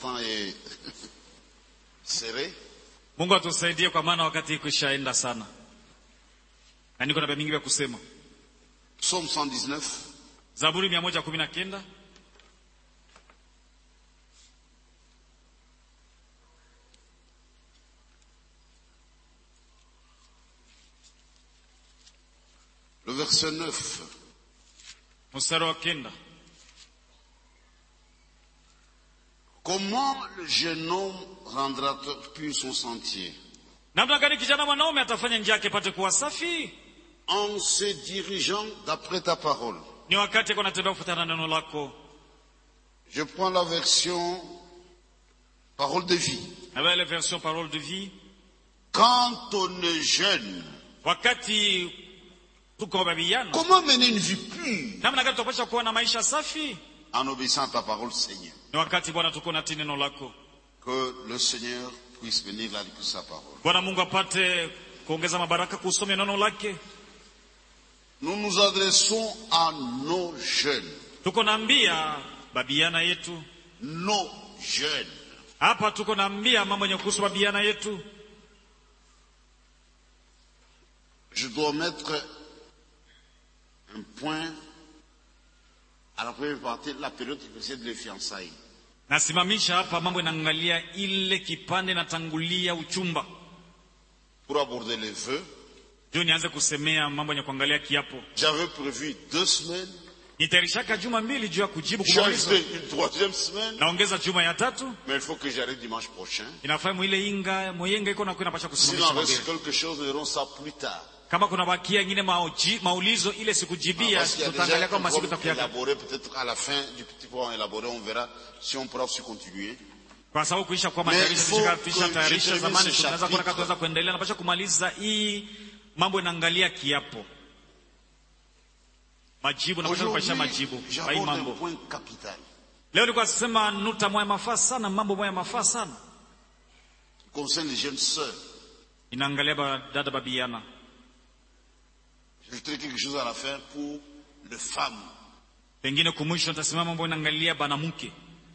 temps est serré. Mungu atusaidie kwa maana wakati kushaenda sana. Na niko na mingi vya kusema. Psaume 119. Zaburi 119. Le verset 9. Mstari wa 9. Comment le jeune homme rendra pur son sentier? Namna gani kijana mwanaume atafanya njia yake ipate kuwa safi? En se dirigeant d'après ta parole. Ni wakati kuna tembea kufuatana na neno lako. Je prends la version parole de vie. Avec la version parole de vie. Quand on est jeune, wakati tuko babiana, comment mener une vie pure? Namna gani tupasha kuwa na maisha safi? En obéissant à ta parole, Seigneur. Ni wakati Bwana tuko na neno lako. Que le Seigneur puisse venir là avec sa parole. Bwana Mungu apate kuongeza mabaraka kusoma neno lake. Nous nous adressons à nos jeunes. Tuko naambia babiana yetu. Nos jeunes. Hapa tuko naambia mambo yenye kuhusu babiana yetu. Je dois mettre un point à la première partie, la période qui précède les fiançailles. Nasimamisha hapa mambo inaangalia ile kipande natangulia uchumba. Pour aborder les vœux, ndio nianze kusemea mambo ya kuangalia kiapo. J'avais prévu 2 semaines. Nitayarishaka juma 2 juu ya kujibu kwa J'ai ajouté une 3e semaine. Naongeza juma ya 3. Mais il faut que j'arrête dimanche prochain. Inafahamu ile inga moyenga iko na kunapasha kusimamisha. S'il en reste quelque chose, nous verrons ça plus tard. Kama kuna bakia nyingine maulizo ile sikujibia tutaangalia kama siku tafiaka. Élaborer peut-être à la fin du petit point élaboré, on verra si on pourra aussi continuer. Kwa sababu kuisha kwa matayarisho zamani tunaweza kuona kama tunaweza kuendelea, napasha kumaliza hii mambo inaangalia kiapo. Majibu napasha kupasha majibu. Bai mambo. Leo nilikuwa nasema nuta moja mafaa sana, mambo moja mafaa sana. Concerne les jeunes sœurs. Inaangalia dada babiana. Je vais quelque chose à la fin pour les femmes. Pengine kumwisho nitasimama mambo inaangalia banamuke.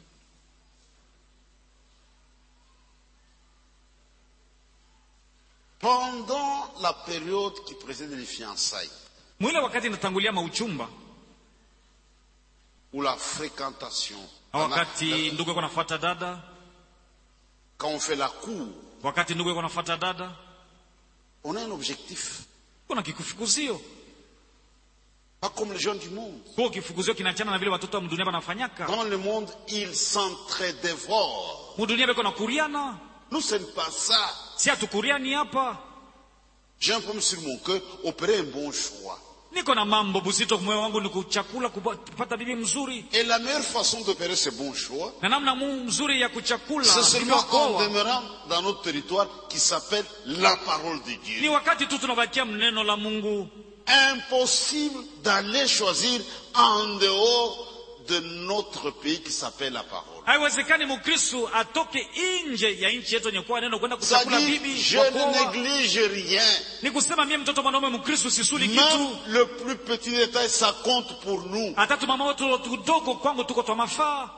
Pendant la période qui précède les fiançailles, mwile wakati natangulia mauchumba, ou la fréquentation, wakati ndugu yuko nafuata dada, quand on fait la cour, wakati ndugu yuko nafuata dada, on a un objectif. Kuna kifukuzio. Pas comme les gens du monde. Kwa kifukuzio kinachana na vile watoto wa dunia wanafanyaka. Dans le monde, ils s'entraident fort. Dunia beko na kuriana. Nous c'est pas ça. Si atukuriani hapa. J'ai un problème sur mon cœur, opérer un bon choix. Niko na mambo buzito kwa moyo wangu ni kuchakula kupata bibi mzuri. Et la meilleure façon d'opérer ce bon choix, na namna mzuri ya kuchakula, c'est seulement en demeurant dans notre territoire qui s'appelle la parole de Dieu. Ni wakati tu tunabakia neno la Mungu. Impossible d'aller choisir en dehors de notre pays qui s'appelle la parole. Haiwezekani Mkristo atoke nje ya nchi yetu yenye kwa neno kwenda kuchakula bibi. Je ne néglige rien. Ni kusema mimi mtoto mwanaume Mkristo sisuli kitu. Même le plus petit détail ça compte pour nous. Hata tu mama wetu kidogo kwangu tuko kwa mafaa.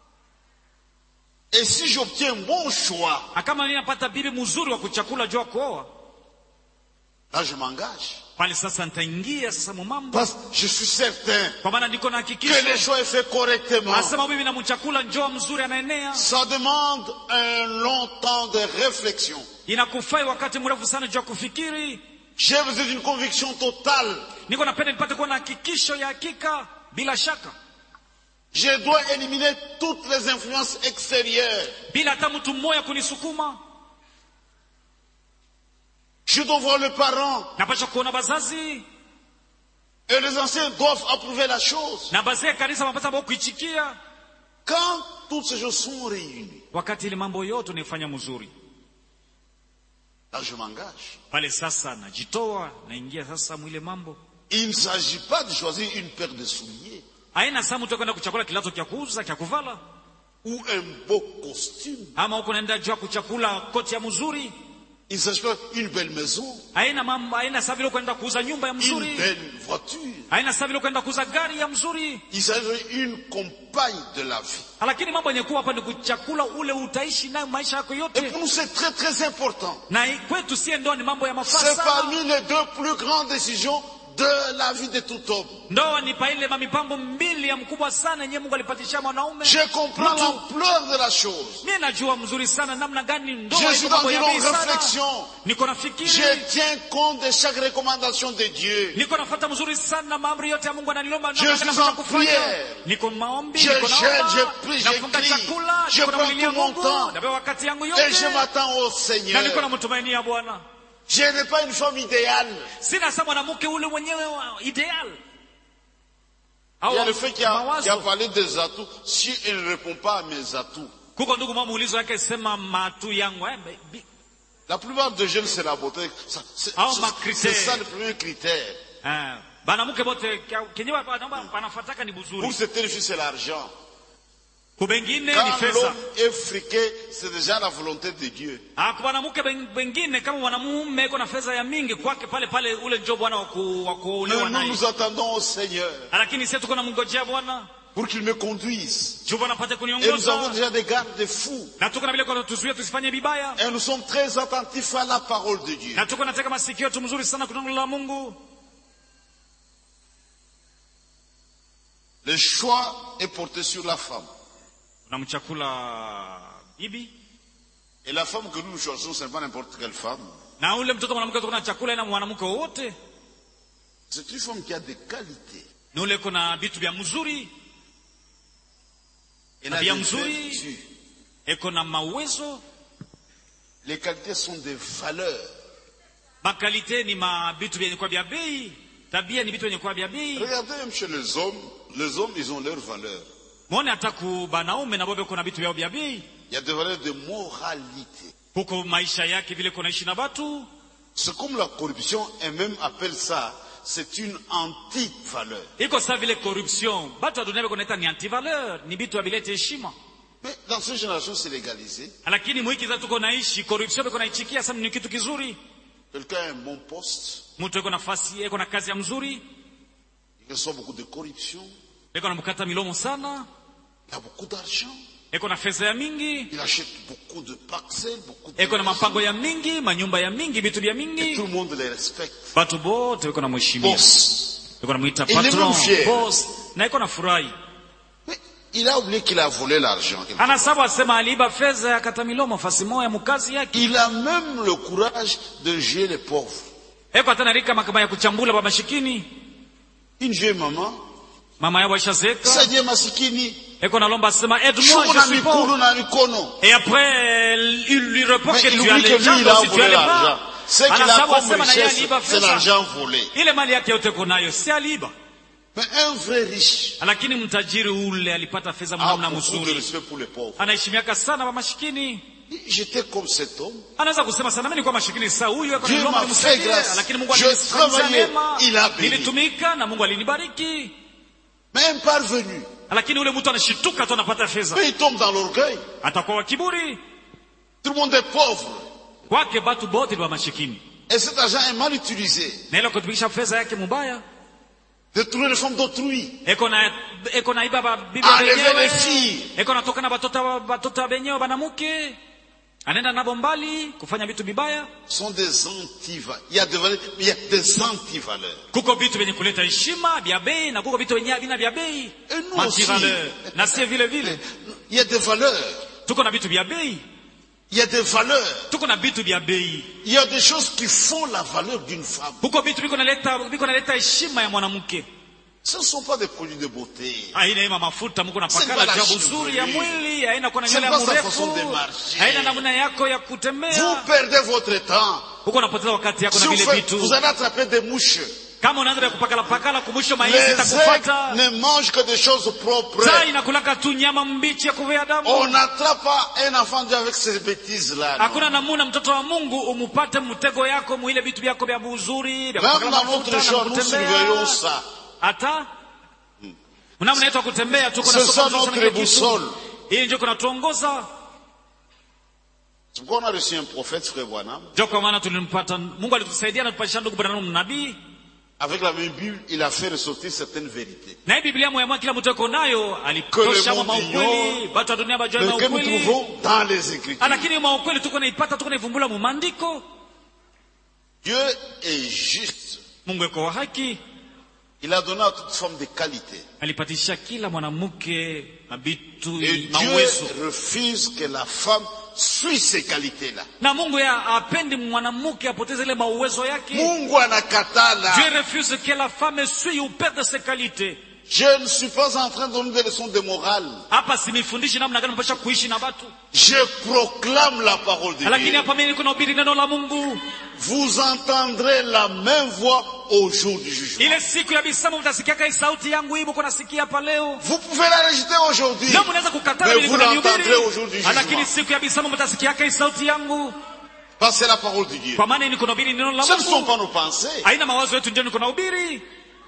Et si j'obtiens un bon choix, kama mimi napata bibi mzuri wa kuchakula jua kuoa, là je m'engage. Pale sasa nitaingia sasa mambo. Parce que je suis certain kwa maana niko na hakikisho que le choix est fait correctement. Asema bibi na mchakula njoo mzuri anaenea. Ça demande un long temps de réflexion. Inakufai wakati mrefu sana jua kufikiri. J'ai besoin d'une conviction totale. Niko napenda nipate kuwa na hakikisho ya hakika bila shaka. Je dois éliminer toutes les influences extérieures. Bila hata mtu mmoja kunisukuma. Je dois voir le parent. Napasha kuona bazazi. Et les anciens doivent approuver la chose. Na bazee kanisa wanapaswa kuichikia. Quand toutes ces choses sont réunies, wakati ile mambo yote nifanya mzuri, là je m'engage. Pale sasa najitoa, naingia sasa mwile mambo. Il ne s'agit pas de choisir une paire de souliers. Haina samu tu kwenda kuchakula kilato cha kuuza cha kuvala. Ou un beau costume. Ama uko naenda jua kuchakula koti ya mzuri. Il ne s'agit pas d'une belle maison, haina saa vile kwenda kuuza nyumba ya une mzuri, belle voiture. haina saa vile kwenda kuuza gari ya mzuri, Il s'agit d'une compagne de la vie. lakini mambo yenye kuwa hapa ni kuchakula ule utaishi nayo maisha yako Et yote. pour nous, c'est très très important. Na kwetu sie ndoa ni mambo ya mafaa C'est sana. parmi les deux plus grandes décisions de la vie de tout homme. Ndoa ni pa ile mamipango mbili ya mkubwa sana yenyewe Mungu alipatisha mwanaume. Je comprends l'ampleur de la chose. Mimi najua mzuri sana namna gani ndoa Je suis iko dans mambo une ya bei sana. réflexion. Niko nafikiri, Je tiens compte de chaque recommandation de Dieu. niko nafuata mzuri sana maamri yote ya Mungu ananiomba Je na suis nataka en kufanya. prière. Niko maombi, Je niko gêne, naomba, je prie, nafunga j'écris. chakula, Je niko prends namlilia tout mon Mungu, temps. napewa wakati yangu Et yote. je m'attends au Na Seigneur. niko namtumainia Bwana. Je n'ai pas une femme idéale. Sina sa mwanamke ule mwenyewe ideal. Il y a le fait qui a Mawazo. parlé des atouts. Si elle ne répond pas à mes atouts, Kuko ndugu mama ulizo yake sema matu yangu la plupart des jeunes, c'est la beauté. C'est ça le premier critère. banamuke bote kenyewe panafataka ni buzuri. Pour certaines filles, c'est l'argent. Kubengine ni Quand pesa. l'homme est friqué, c'est déjà la volonté de Dieu. Kwa banamuke bengine kama mwanamume iko na fedha ya mingi kwake pale pale ule njoo Bwana wa kuolewa Nous naye. nous attendons au Seigneur Lakini sisi tuko namngojea Bwana. pour qu'il me conduise. Juu Bwana apate Et nous kuniongoza. avons déjà des garde-fous. Na tuko na vile kwa tuzuie tusifanye vibaya. Et nous sommes très attentifs à la parole de Dieu. Na tuko nataka masikio yetu mzuri sana kutoka la Mungu. Le choix est porté sur la femme. Tunamchakula bibi. Et la femme que nous choisissons, ce n'est pas n'importe quelle femme. Na ule mtoto mwanamke tuko na chakula ina mwanamke wote. C'est une femme qui a des qualités. Na ule kuna vitu vya mzuri. Elle a Tabia des mzuri. vertus. Eko na mawezo. Les qualités sont des valeurs. Makalite ni vitu vyenye kwa vya bei. Tabia ni vitu vyenye kwa vya bei. Regardez même chez les hommes, ils ont leurs valeurs. Mwone hata ku banaume na bobe kuna vitu vyao vya bei. Il y a des valeurs de moralité. Huko maisha yake vile kuna ishi na watu. C'est comme la corruption, et même appelle ça, c'est une anti-valeur. Iko sa vile corruption. Batu wa dunia wanaita ni anti-valeur. Ni vitu havilete heshima. Mais dans cette génération, c'est légalisé. Lakini mwiki za tuko naishi, corruption iko naichikia sana ni kitu kizuri. Quelqu'un a un bon poste, Mtu iko nafasi, iko na kazi ya mzuri. il reçoit beaucoup de corruption, Iko na mkata milomo sana. il a beaucoup d'argent, Iko na fedha ya mingi. il achète beaucoup de parcelles, beaucoup de Eko na maisons, mapango ya mingi, manyumba ya mingi, vitu vya et mingi. tout le monde les respecte. Watu bote weko na mheshimiwa. Boss. Weko na muita Il est patron, même fier. boss. Na iko na furahi. Mais il a oublié qu'il a volé l'argent. Anasabu asema aliiba fedha ya kata milomo fasi moja mukazi yake. Il a même le courage de juger les pauvres. Eko atanarika makama ya kuchambula baba shikini. Une vieille maman, Mama yao ishazeka. Sadie Masikini, Eko nalomba asema aide-moi, Shukuna je suis pauvre. Mikuru na Mikono. Et après il lui répond Mais que il tu as oublie que les lui, gens, il a si tu as volé les l'argent. pas. Ce qu'il a Anasabu comme asema na yeye richesse, aliiba c'est fedha. l'argent volé. Ile mali yake yote kunayo, si aliiba. Mais un vrai riche Lakini mtajiri ule alipata fedha a mnamna beaucoup de mzuri. respect pour les pauvres. Anaheshimiaka sana wa mashikini. J'étais comme cet homme. Anaweza kusema sana mimi nilikuwa mashikini sasa huyu yuko Dieu nilomba m'a nimsaidie, fait grâce. lakini Mungu Je alinifanyia travaillais, neema. il a béni. Nilitumika na Mungu alinibariki. Mais un parvenu, Lakini ule mtu anashituka tu anapata fedha. mais il tombe dans l'orgueil. Atakuwa wa kiburi. Tout le monde est pauvre. Kwake batu bote ni wa mashikini. Et cet argent est mal utilisé. Na ile kutumikisha fedha yake mubaya. De trouver les femmes d'autrui. Eko na iba bibi Enlever les filles. Eko natoka na batoto benyewe banamuke. Anaenda nabo mbali kufanya vitu bibaya. Sont des anti-valeurs. Il y a des valeurs, mais il y a des anti-valeurs. Kuko vitu venye kuleta heshima vya bei na kuko vitu venye havina vya bei. Et nous aussi. Anti-valeur. Na si vile vile. Il y a des valeurs. Tuko na vitu vya bei. Il y a des valeurs. Tuko na vitu vya bei. Il y a des choses qui font la valeur d'une femme. Huko vitu viko naleta heshima ya mwanamke. Ce ne sont pas des produits de beauté. Haina ima mafuta mko C'est napakala pas la jabu nzuri ya cheveux. mwili, haina kuna C'est nywele ya pas sa façon de mrefu. marcher. Haina namna yako ya Vous kutembea. perdez votre temps. Huko unapoteza wakati yako Si na vous, vile vitu. vous allez attraper des mouches. Kama unaanza kupakala kumwisho Les maizi aigles itakufuata. ne mangent que des choses propres. Saa inakulaka tu nyama mbichi ya kuvea damu. On n'attrape pas un enfant Dieu avec ces bêtises-là. non. Hakuna namuna mtoto wa Mungu umupate mtego yako muile vitu vyako vya buzuri, vya Même kupakala dans mafuta notre na champ, nous surveillons kutembea. ça. Hata mnamo naitwa kutembea tuko na C'est ça soko notre sana kile kitu. boussole. Hii ndio kunatuongoza. C'est pourquoi on a reçu un prophète, frère Branham. Ndio kwa maana tulimpata Mungu alitusaidia na tupatisha ndugu Branham nabii. Avec la même Bible, il a fait ressortir certaines vérités. Na hii Biblia moja kila mtu yuko nayo alitosha maukweli, watu wa dunia bajua maukweli. Que nous trouvons dans les Écritures. Lakini maukweli tuko naipata, tuko naivumbula mu maandiko. Dieu est juste. Mungu yuko wa haki. Il a donné à toute forme de qualité. Alipatisha kila mwanamke mabitu Et mawezo. Dieu refuse que la femme suit ces qualités-là. Na Mungu hapendi mwanamke apoteze ile mauwezo yake. Mungu anakatala. Dieu refuse que la femme suive ou perde ses qualités. Je ne suis pas en train de donner des leçons de morale. Hapa sinifundishi namna gani mpasha kuishi na watu. Je proclame la parole de Lakini Dieu. hapa mimi niko nahubiri neno la Mungu. Vous entendrez la même voix au jour du jugement. Ile siku ya bisamu mtasikia kai sauti yangu hii mko nasikia hapa leo. Vous pouvez la rejeter aujourd'hui. Leo mnaweza kukataa Mais mimi vous niko l'entendrez au jour du nahubiri. jugement. Lakini siku ya bisamu mtasikia kai sauti yangu. Parce que c'est la parole de Dieu. Kwa maana niko nahubiri neno la Ce ne sont Mungu. pas nos pensées. Haina mawazo yetu ndio niko nahubiri.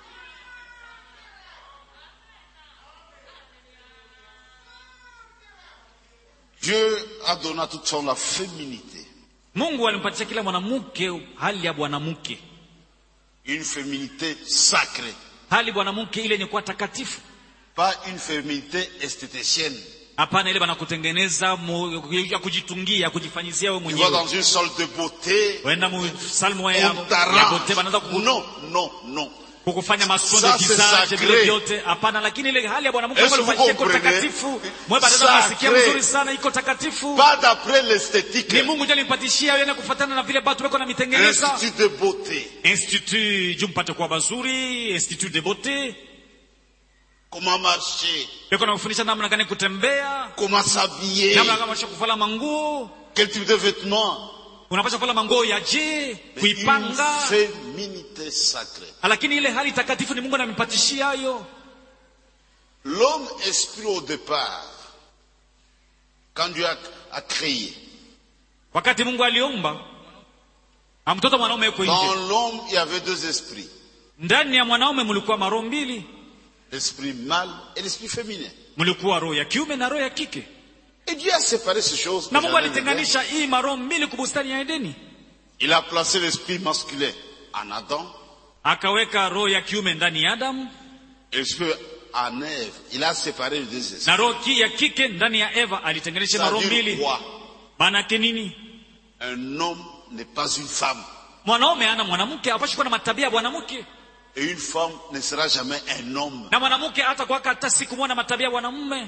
Dieu a donné à toute femme la féminité. Mungu alimpatia kila mwanamke hali ya bwanamke. Une féminité sacrée. Hali bwanamke ile yenye kuwa takatifu. Pas une féminité esthéticienne. Hapana ile banakutengeneza ya kujitungia, kujifanyizia wewe Tu vas mwenyewe. dans une salle de beauté. Wenda mu salmu ya On t'arrange. bote banaanza Non. kukufanya masonde Ça, c'est visage sacré. vile vyote. Hapana, lakini ile hali ya bwanamke Est-ce que ambayo vous iko comprenez? takatifu. Mwe baada Sacré. kusikia mzuri sana iko takatifu. Pas d'après l'esthétique. Ni Mungu ndiye alimpatishia yeye kufuatana na vile watu wako na mitengeneza. Institut de beauté. Institut jumpate kwa bazuri, institut de beauté. Comment marcher. Beko na kufundisha namna gani kutembea, Comment s'habiller. namna gani kuvala manguo, Quel type de vêtements. unapaswa kuvala manguo ya je, kuipanga. Une féminité sacrée. Lakini ile hali takatifu ni Mungu anamipatishia hayo. L'homme esprit au départ, quand Dieu a créé, Wakati Mungu aliomba, mtoto mwanaume yuko dans nje. l'homme il y avait deux esprits. Ndani ya mwanaume mlikuwa maroho mbili. L'esprit mâle et l'esprit féminin. Mlikuwa roho ya kiume na roho ya kike. Et Dieu a séparé ces choses. Na Mungu alitenganisha hii maroho mbili kubustani ya Edeni. Il a placé l'esprit masculin en Adam Akaweka roho ya kiume ndani ya Adamu et l'esprit en Ève. Il a séparé les deux esprits. na roho ya kike ndani ya Eva. Alitenganisha Ça maroho veut dire mbili. quoi? Maana yake nini? Un homme n'est pas une femme. Mwanaume ana mwanamke, hapashi kuwa na matabia ya mwanamke. Et une femme ne sera jamais un homme. Na mwanamke hata kwa hata siku moja matabia ya mwanamume.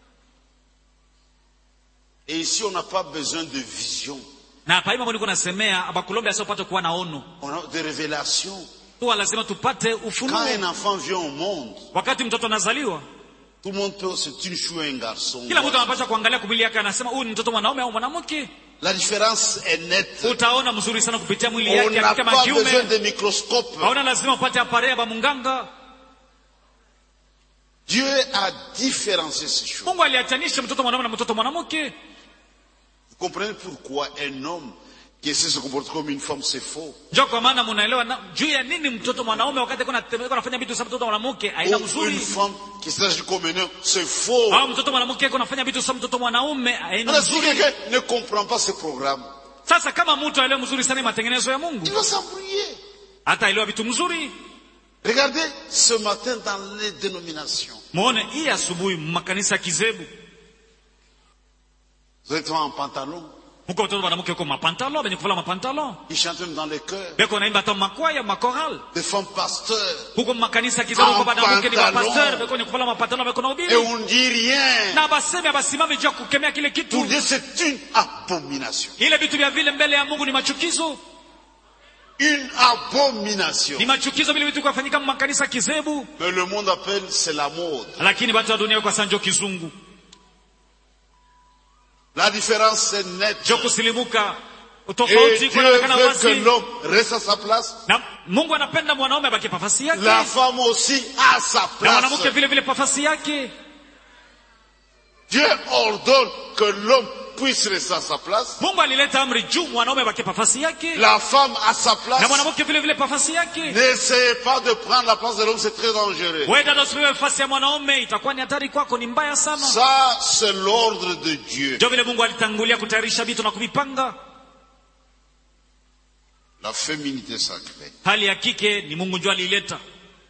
Et ici, on n'a pas besoin de vision. Na hapa hivi niko nasemea abakulombe asipate kuwa na ono. On a de révélation. Tu lazima tupate Quand ufunuo. un enfant vient au monde, Wakati mtoto anazaliwa, tout le monde peut, c'est une chou et un garçon. kila mtu anapaswa kuangalia kumwili yake, anasema huyu ni mtoto mwanaume au mwanamke. La différence est nette. Utaona mzuri sana kupitia mwili On yake n'a kama pas besoin kiume. de microscope. Hauna lazima upate aparea ba munganga. Dieu a différencié ces choses. Mungu aliachanisha mtoto mwanaume na mtoto mwanamke. Vous comprenez pourquoi un homme qui essaie de se comporter comme une femme, c'est faux. Ndio kwa maana mnaelewa juu ya nini mtoto mwanaume wakati anafanya vitu sawa mtoto mwanamke aina Ou mzuri. une femme qui s'agit comme un homme, c'est faux. Au mtoto mwanamke anafanya vitu sawa mtoto mwanaume aina Alors, si mzuri. quelqu'un ne comprend pas ce programme, Sasa kama mtu aelewa mzuri sana matengenezo ya Mungu, il va s'embrouiller. hata aelewa vitu mzuri. Regardez ce matin dans les dénominations. Muone hii asubuhi makanisa ya kizebu. Vous êtes en pantalon. Mko watoto wanamke kwa mapantalo, benye kuvala mapantalo. Ils chantent même dans les chœurs. Beko naimba hata makwaya, makoral. Des femmes pasteurs. Huko makanisa kizebu kwa wanamke ni Pantalon. mapastor, beko ni kuvala mapantalo, beko na Et ubiri. on ne dit rien. Na baseme basimame juu ya kukemea kile kitu. Pour Dieu, c'est une abomination. Ile vitu vya vile mbele ya Mungu ni machukizo. Une abomination. Ni machukizo vile vitu kufanyika makanisa kizebu. Mais le monde appelle, c'est la mode. Lakini watu wa dunia kwa sanjo kizungu. La différence est nette. Jo kusilimuka Et utofauti Dieu kunaonekana veut wazi. que l'homme reste à sa place. Na Mungu anapenda mwanaume abaki nafasi yake. La femme aussi à sa Na place. mwanamke vile vile nafasi yake. Dieu ordonne que l'homme puisse rester à sa place. Mungu alileta amri juu mwanaume baki nafasi yake. La femme à sa place. Na mwanamke vile vile nafasi yake. N'essayez pas de prendre la place de l'homme, c'est très dangereux. Wewe dada usiwe nafasi ya mwanaume, itakuwa ni hatari kwako, ni mbaya sana. Ça, c'est l'ordre de Dieu. Ndio vile Mungu alitangulia kutayarisha vitu na kuvipanga. La féminité sacrée. Hali ya kike ni Mungu ndio alileta.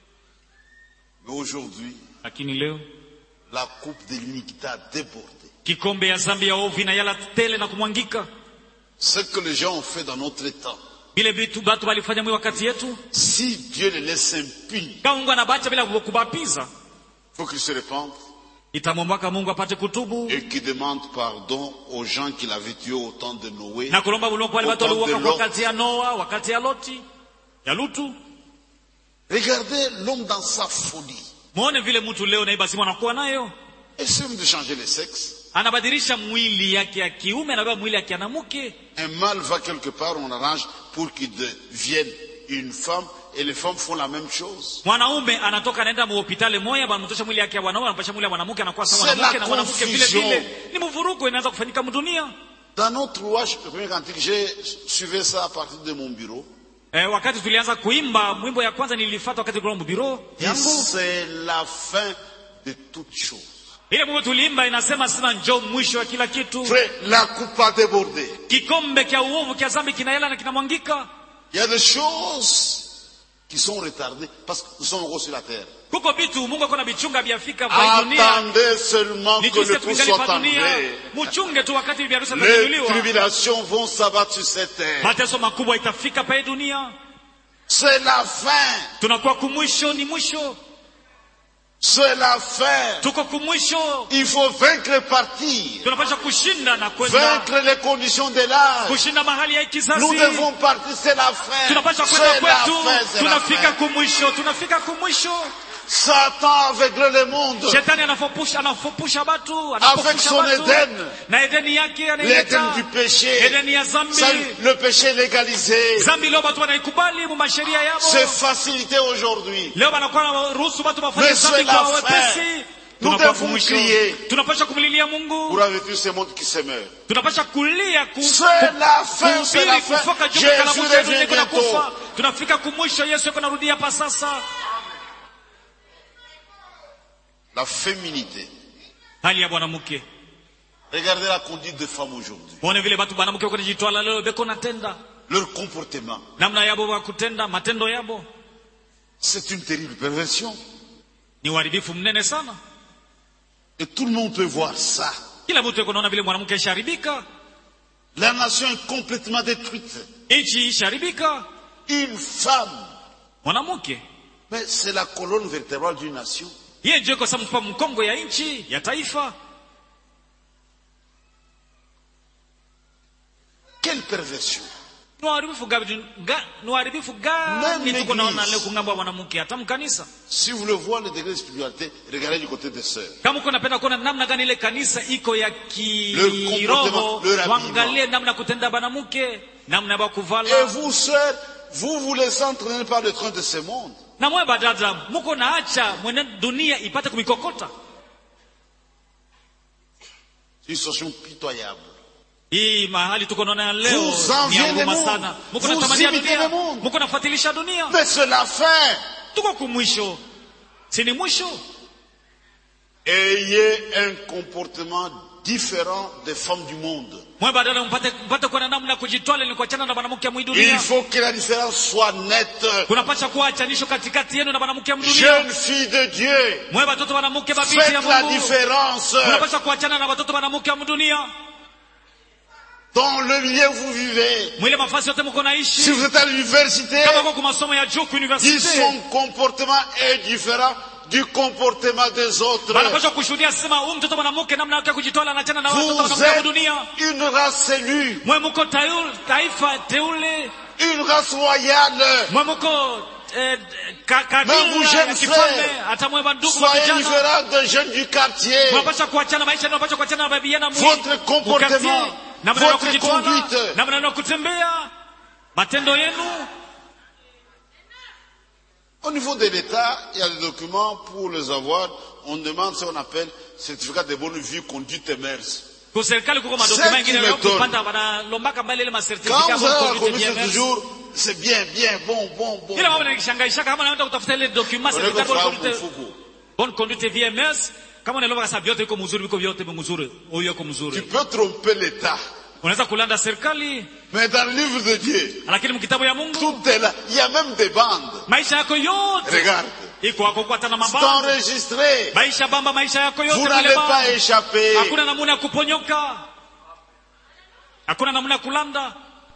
Mais aujourd'hui, lakini leo la coupe de l'iniquité a débordé. Kikombe ya dhambi ya ovu na yala tele na kumwangika. Ce que les gens ont fait dans notre temps. Bile vitu watu walifanya mwi wakati yetu. Si Dieu les laisse impunis. Kama Mungu anabacha bila kubapiza. Faut qu'ils se répandent. Itamwomba Mungu apate kutubu. Et qui demande pardon aux gens qu'il avait tués au temps de Noé. Na kulomba bulongo wale watu waliouawa wakati ya Noa, wakati ya Loti, ya Lutu. Regardez l'homme dans sa folie. Muone vile mtu leo na ibasi anakuwa nayo. Essaye de changer les sexes. Anabadilisha mwili yake ya kiume na mwili yake ya mwanamke. Un mâle va quelque part, on arrange pour qu'il devienne une femme et les femmes font la même chose. Mwanaume anatoka anaenda mu hospitali moja, banamtosha mwili yake ya wanaume, anapasha mwili ya mwanamke, anakuwa sawa mwanamke na mwanamke vile vile. Ni mvurugo inaanza kufanyika mdunia. Dans notre louage, le premier cantique, j'ai suivi ça à partir de mon bureau. Wakati tulianza kuimba mwimbo ya kwanza nilifuata wakati kwa bureau yangu. C'est la fin de toute chose. Ile mwimbo tuliimba inasema sina njoo mwisho wa kila kitu. La coupe a débordé. Kikombe kia uovu kia dhambi kinayala na kinamwangika. Il y a des choses qui sont retardées parce que nous sommes encore sur la terre. Kuko bitu Mungu akona bichunga biafika kwa dunia. Attendez seulement que le tout soit enlevé. Muchunge tu wakati bibi harusi les atanunuliwa. tribulations vont s'abattre sur cette terre. Mateso makubwa itafika pa dunia. C'est la fin. Tunakuwa kumwisho, ni mwisho. C'est la fin. Tuko kumwisho. Il faut vaincre et partir. Tunapaswa kushinda na kwenda. Vaincre les conditions de l'âge. Kushinda mahali ya kizazi. Nous devons partir, c'est la fin. Tunapaswa kwenda kwetu. Tunafika kumwisho, tunafika kumwisho. Satan aveugle le monde. Shetani anafopusha watu, avec son Éden. Na Edeni yake L'Éden du péché. Edeni ya zambi. Le péché légalisé. Zambi leo watu wanaikubali mu masheria yao. C'est facilité aujourd'hui. Leo wanakuwa ruhusu watu wafanye zambi kwa wepesi. Nous devons crier. Tunapaswa kumlilia Mungu. Pour arrêter ce monde qui se meurt. Tunapaswa kulia c'est la fin, c'est la fin. Jésus revient bientôt. Tunafika kumwisho, Yesu yuko narudia hapa sasa. La féminité. Hali ya mwanamke. Regardez la conduite des femmes aujourd'hui. Muone vile watu mwanamke wako jitwala leo beko natenda. Leur comportement. Namna yabo wa kutenda, matendo yabo. C'est une terrible perversion. Ni uharibifu mnene sana. Et tout le monde peut voir ça. Kila mtu yuko naona vile mwanamke sharibika. La nation est complètement détruite. Nchi sharibika. Une femme. Mwanamke. Mais c'est la colonne vertébrale d'une nation. Yeye ndio kwa sababu mkongo ya nchi, ya taifa. Quelle perversion. Nuharibifu gani tuko naona leo kungambo mwanamke hata mkanisa. Si vous le voyez le degré de spiritualité, regardez du côté des sœurs. Kama uko napenda kuona namna gani ile kanisa iko ya kiroho, waangalie namna kutenda mwanamke, namna ya kuvala. Et vous sœurs, vous laissez entraîner par le train de ce monde. Na mwe badada, muko naacha mwene dunia ipate kumikokota. Une situation pitoyable. Hii mahali tuko naona leo ni ngoma sana. Muko natamania dunia, muko nafuatilisha dunia. Mais c'est la fin. Tuko kumwisho. Si ni mwisho. Ayez un comportement différent des femmes du monde. Mwe badala mpate kwa namna kujitwala ni kuachana na mwanamke wa dunia. Il faut que la différence soit nette. Kunapaswa kuwa achanisho katikati yenu na mwanamke wa dunia. Jeune fille de Dieu. Mwe watoto wanamke babiti ya Mungu. Faites la différence. Kunapaswa kuachana na watoto wanamke wa dunia. Dans le milieu où vous vivez. Si vous êtes à l'université, si son comportement est différent du comportement des autres. Vous êtes une race élue. Une race royale. Mais vous, jeunes frères, soyez différents des jeunes du quartier. Votre comportement, votre conduite. Au niveau de l'État, il y a des documents pour les avoir. On demande ce qu'on appelle certificat de bonne vie, conduite et mœurs. Kwa serikali kuko madokuma mengine yao kupanda wanalombaka mbali ile masertificat bon conduite toujours c'est bien bon. Ile mambo nikishangaisha kama naenda kutafuta ile document certificat bonne conduite VMS kama unalomba kasa vyote iko mzuri biko vyote mzuri huyo iko mzuri. Tu peux tromper l'état. Unaweza kulanda serikali. Mais dans le livre de Dieu, lakini mkitabu ya Mungu tout est là, il y a même des bandes. Maisha yako yote. Regarde. Iko wako kwa tana mabamba. C'est enregistré. Maisha bamba maisha yako yote. Vous n'allez pas échapper. Hakuna namna ya kuponyoka. Hakuna namna ya kulanda.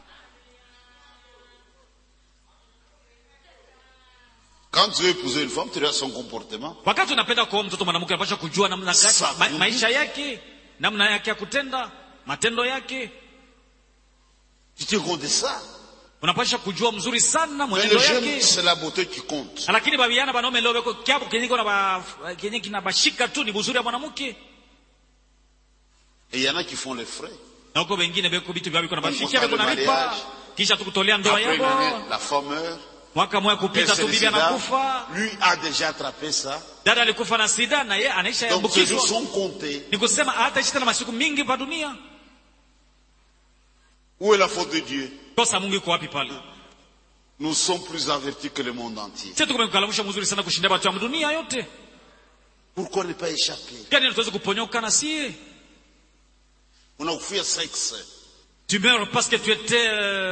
Quand tu veux épouser une femme, tu regardes son comportement. Wakati unapenda kuoa mtoto mwanamke unapaswa kujua namna gani maisha yake, namna yake ya kutenda, matendo yake. Tu te comptes ça. Unapaswa kujua mzuri sana mwenendo yake. C'est la beauté qui compte. Lakini babiana banaume leo beko kiapo kenyiko na kenye kinabashika tu ni uzuri wa mwanamke. Et il y en a qui font les frais. Na huko wengine beko vitu vyao biko na bashikia beko na lipa. Kisha tukutolea ndoa yao. La femme mwaka mmoja kupita tu bibi anakufa. Lui a déjà attrapé ça. Dada alikufa na sida na yeye anaisha ambukizwa. Donc ces jours sont comptés. Ni kusema hata ishi tena masiku mingi pa dunia. Où est la faute de Dieu? Kosa Mungu iko wapi pale? Nous sommes plus avertis que le monde entier. Sisi tumekalamusha mzuri sana kushinda watu wa dunia yote. Pourquoi ne pas échapper? Kani tuweze kuponyoka na sie? On a offert sexe. Tu meurs parce que tu étais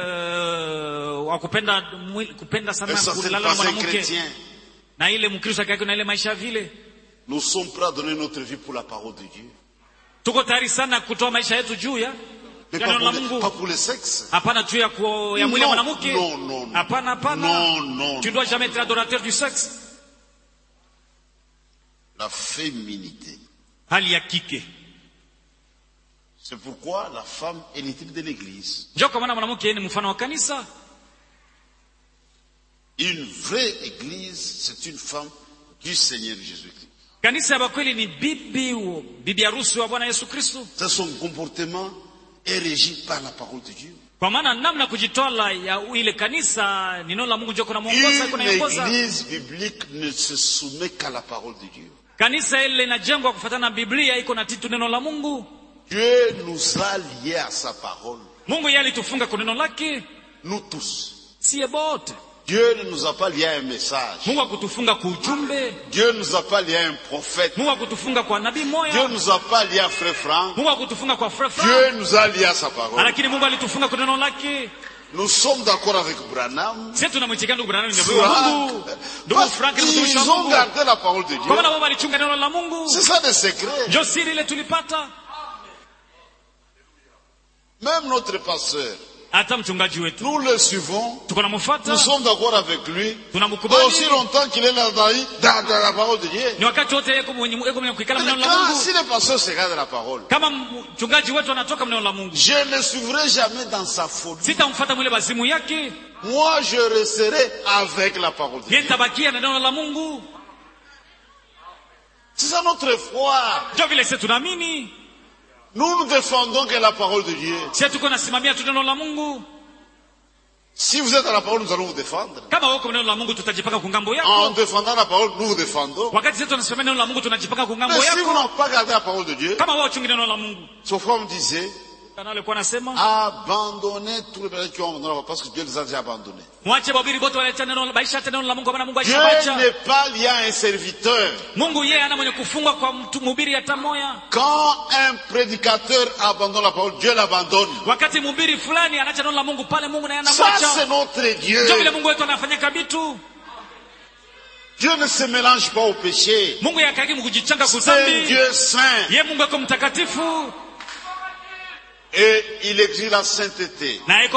kupenda sana kulala na mwanamke. Na ile mkristo yake na ile maisha vile. Nous sommes prêts à donner notre vie pour la parole de Dieu. Tuko tayari sana kutoa maisha yetu juu ya pas pour le sexe. Hapana juu ya mwili wa mwanamke. Non. Hapana. Non. Tu dois jamais être adorateur du sexe. La féminité. Hali ya kike. C'est pourquoi la femme est le type de l'église. Ndio kwa maana mwanamke ni mfano wa kanisa. Une vraie église, c'est une femme du Seigneur Jésus-Christ. Kanisa ya kweli ni bibi harusi wa Bwana Yesu Kristo. Son comportement est régi par la parole de Dieu. Kwa maana namna kujitola ya ile kanisa ni neno la Mungu ndio kuna muongoza kuna ongoza. Une église biblique ne se soumet qu'à la parole de Dieu. Kanisa ile inajengwa kufuatana na Biblia iko na titu neno la Mungu. Dieu nous a liés à sa parole. Mungu yeye alitufunga kwa neno lake. Nous tous. Sie bote. Dieu ne nous a pas liés à un message. Mungu akutufunga kwa ujumbe. Dieu ne nous a pas liés à un prophète. Mungu akutufunga kwa nabii moya. Dieu ne nous a pas liés à frère Franck. Mungu akutufunga kwa frère Franck. Dieu nous a liés à sa parole. Lakini Mungu alitufunga kwa neno lake. Nous sommes d'accord avec Branham. Sisi tunamwitika ndugu Branham ni Mungu. Ndugu Frank ni mtumishi wa Mungu. Ils ont gardé la parole de Dieu. Kwa maana wao walichunga neno la Mungu. C'est ça le secret. Ndio siri ile tulipata. Même notre pasteur. Hata mchungaji wetu. Nous le suivons. Tukonamfuata. Nous sommes d'accord avec lui. Tunamkubali. Aussi longtemps qu'il est là dans la parole de Dieu. Ni wakati wote yeye mwenye kuikala neno la Mungu. Si le pasteur se garde la parole. Kama mchungaji wetu anatoka neno la Mungu. Je ne suivrai jamais dans sa folie. Sitamfuata mwile bazimu yake. Moi je resterai avec la parole de Dieu. Nitabakia na neno la Mungu. C'est ça notre foi. Ndio vile sisi tunaamini. Nous défendons que la parole de Dieu. Si vous êtes à la parole, nous allons vous défendre. En défendant la parole, nous vous défendons. Mais si vous n'avez pas gardé la parole de Dieu, son frère me disait, abandonnez tous les personnes qui ont abandonné parce que Dieu les a déjà abandonnés. Dieu n'est pas lié à un serviteur. Quand un prédicateur abandonne la parole, Dieu l'abandonne. Ça c'est notre Dieu. Dieu ne se mélange pas au péché. C'est un Dieu saint. Et il exige la sainteté.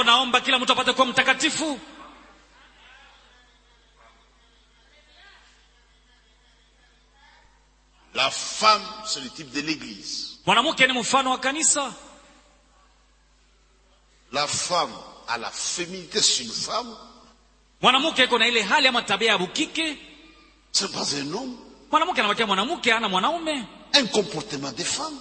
La femme, c'est le type de l'église. La femme a la féminité, c'est une femme. Ce n'est pas un homme. Un comportement de femme.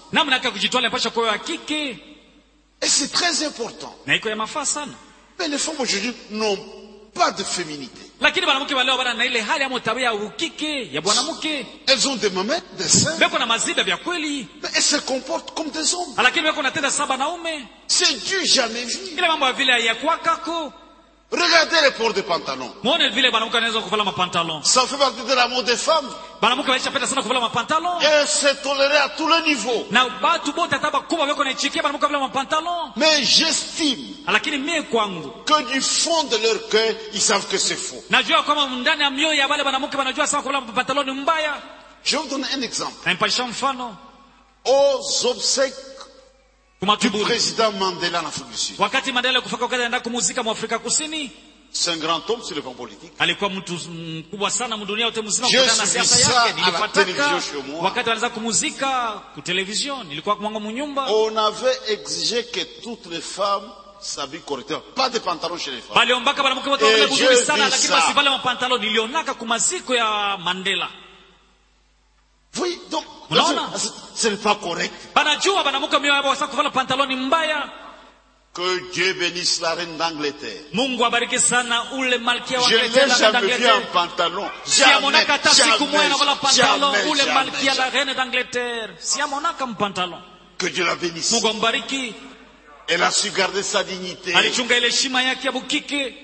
Et c'est très important. Mais les femmes aujourd'hui n'ont pas de féminité. Lakini banamuke baleo bana na ile hali ya tabia ya ukike ya bwanamke. Elles ont des mamelles, des seins. Beko na maziba vya kweli. Mais elles se comportent comme des hommes. Lakini beko na tenda saba naume. C'est du jamais vu. Ile mambo ya vile ya kwa kako. Regardez les ports de pantalons. Muone vile banamuke anaweza kuvala mapantalon. Ça fait partie de l'amour des femmes. Banamuke waisha penda sana kuvala mapantalon. Et c'est toléré à tous les niveaux. Na batu bote ataba kuba beko na ichikia banamuke kuvala mapantalon. Mais j'estime Lakini mie kwangu que du fond de leur cœur, ils savent que c'est faux. najua kama ndani ya mioyo ya wale banamuke banajua sana kuvala mapantalon ni mbaya. Je vais vous donner un exemple. Naimpasha mfano. Aux obsèques du Kumatuburi. président Mandela en Afrique du Sud. Wakati Mandela kufaka wakati anaenda kumuzika mu Afrika Kusini, C'est un grand homme sur le plan politique. alikuwa mtu mkubwa sana mdunia yote mzima Je kutana na suis siasa ça yake. à la télévision Nilifuataka chez moi. wakati walianza kumuzika ku television, nilikuwa mwango munyumba. On avait exigé que toutes les femmes s'habillent correctement. Pas de pantalons chez les femmes. Baliombaka banamuke wote Eh, wale vizuri je sana vis lakini ça. basi vale mapantalo nilionaka kumaziko ya Mandela. Oui, donc, Unaona? ce n'est pas correct. Banajua banamuke mioyo yao wasa kuvala pantaloni mbaya. Que Dieu bénisse la reine d'Angleterre. Mungu abariki sana ule malkia wa Je l'ai Angleterre jamais vu en d'Angleterre. pantalon. Siamonaka hata siku moja na vala pantalon jamais, ule jamais, malkia la jamais. reine d'Angleterre. Siamonaka mpantalon. Que Dieu la bénisse. Mungu ambariki. Elle a su garder sa dignité. Alichunga ile heshima yake ya bukike.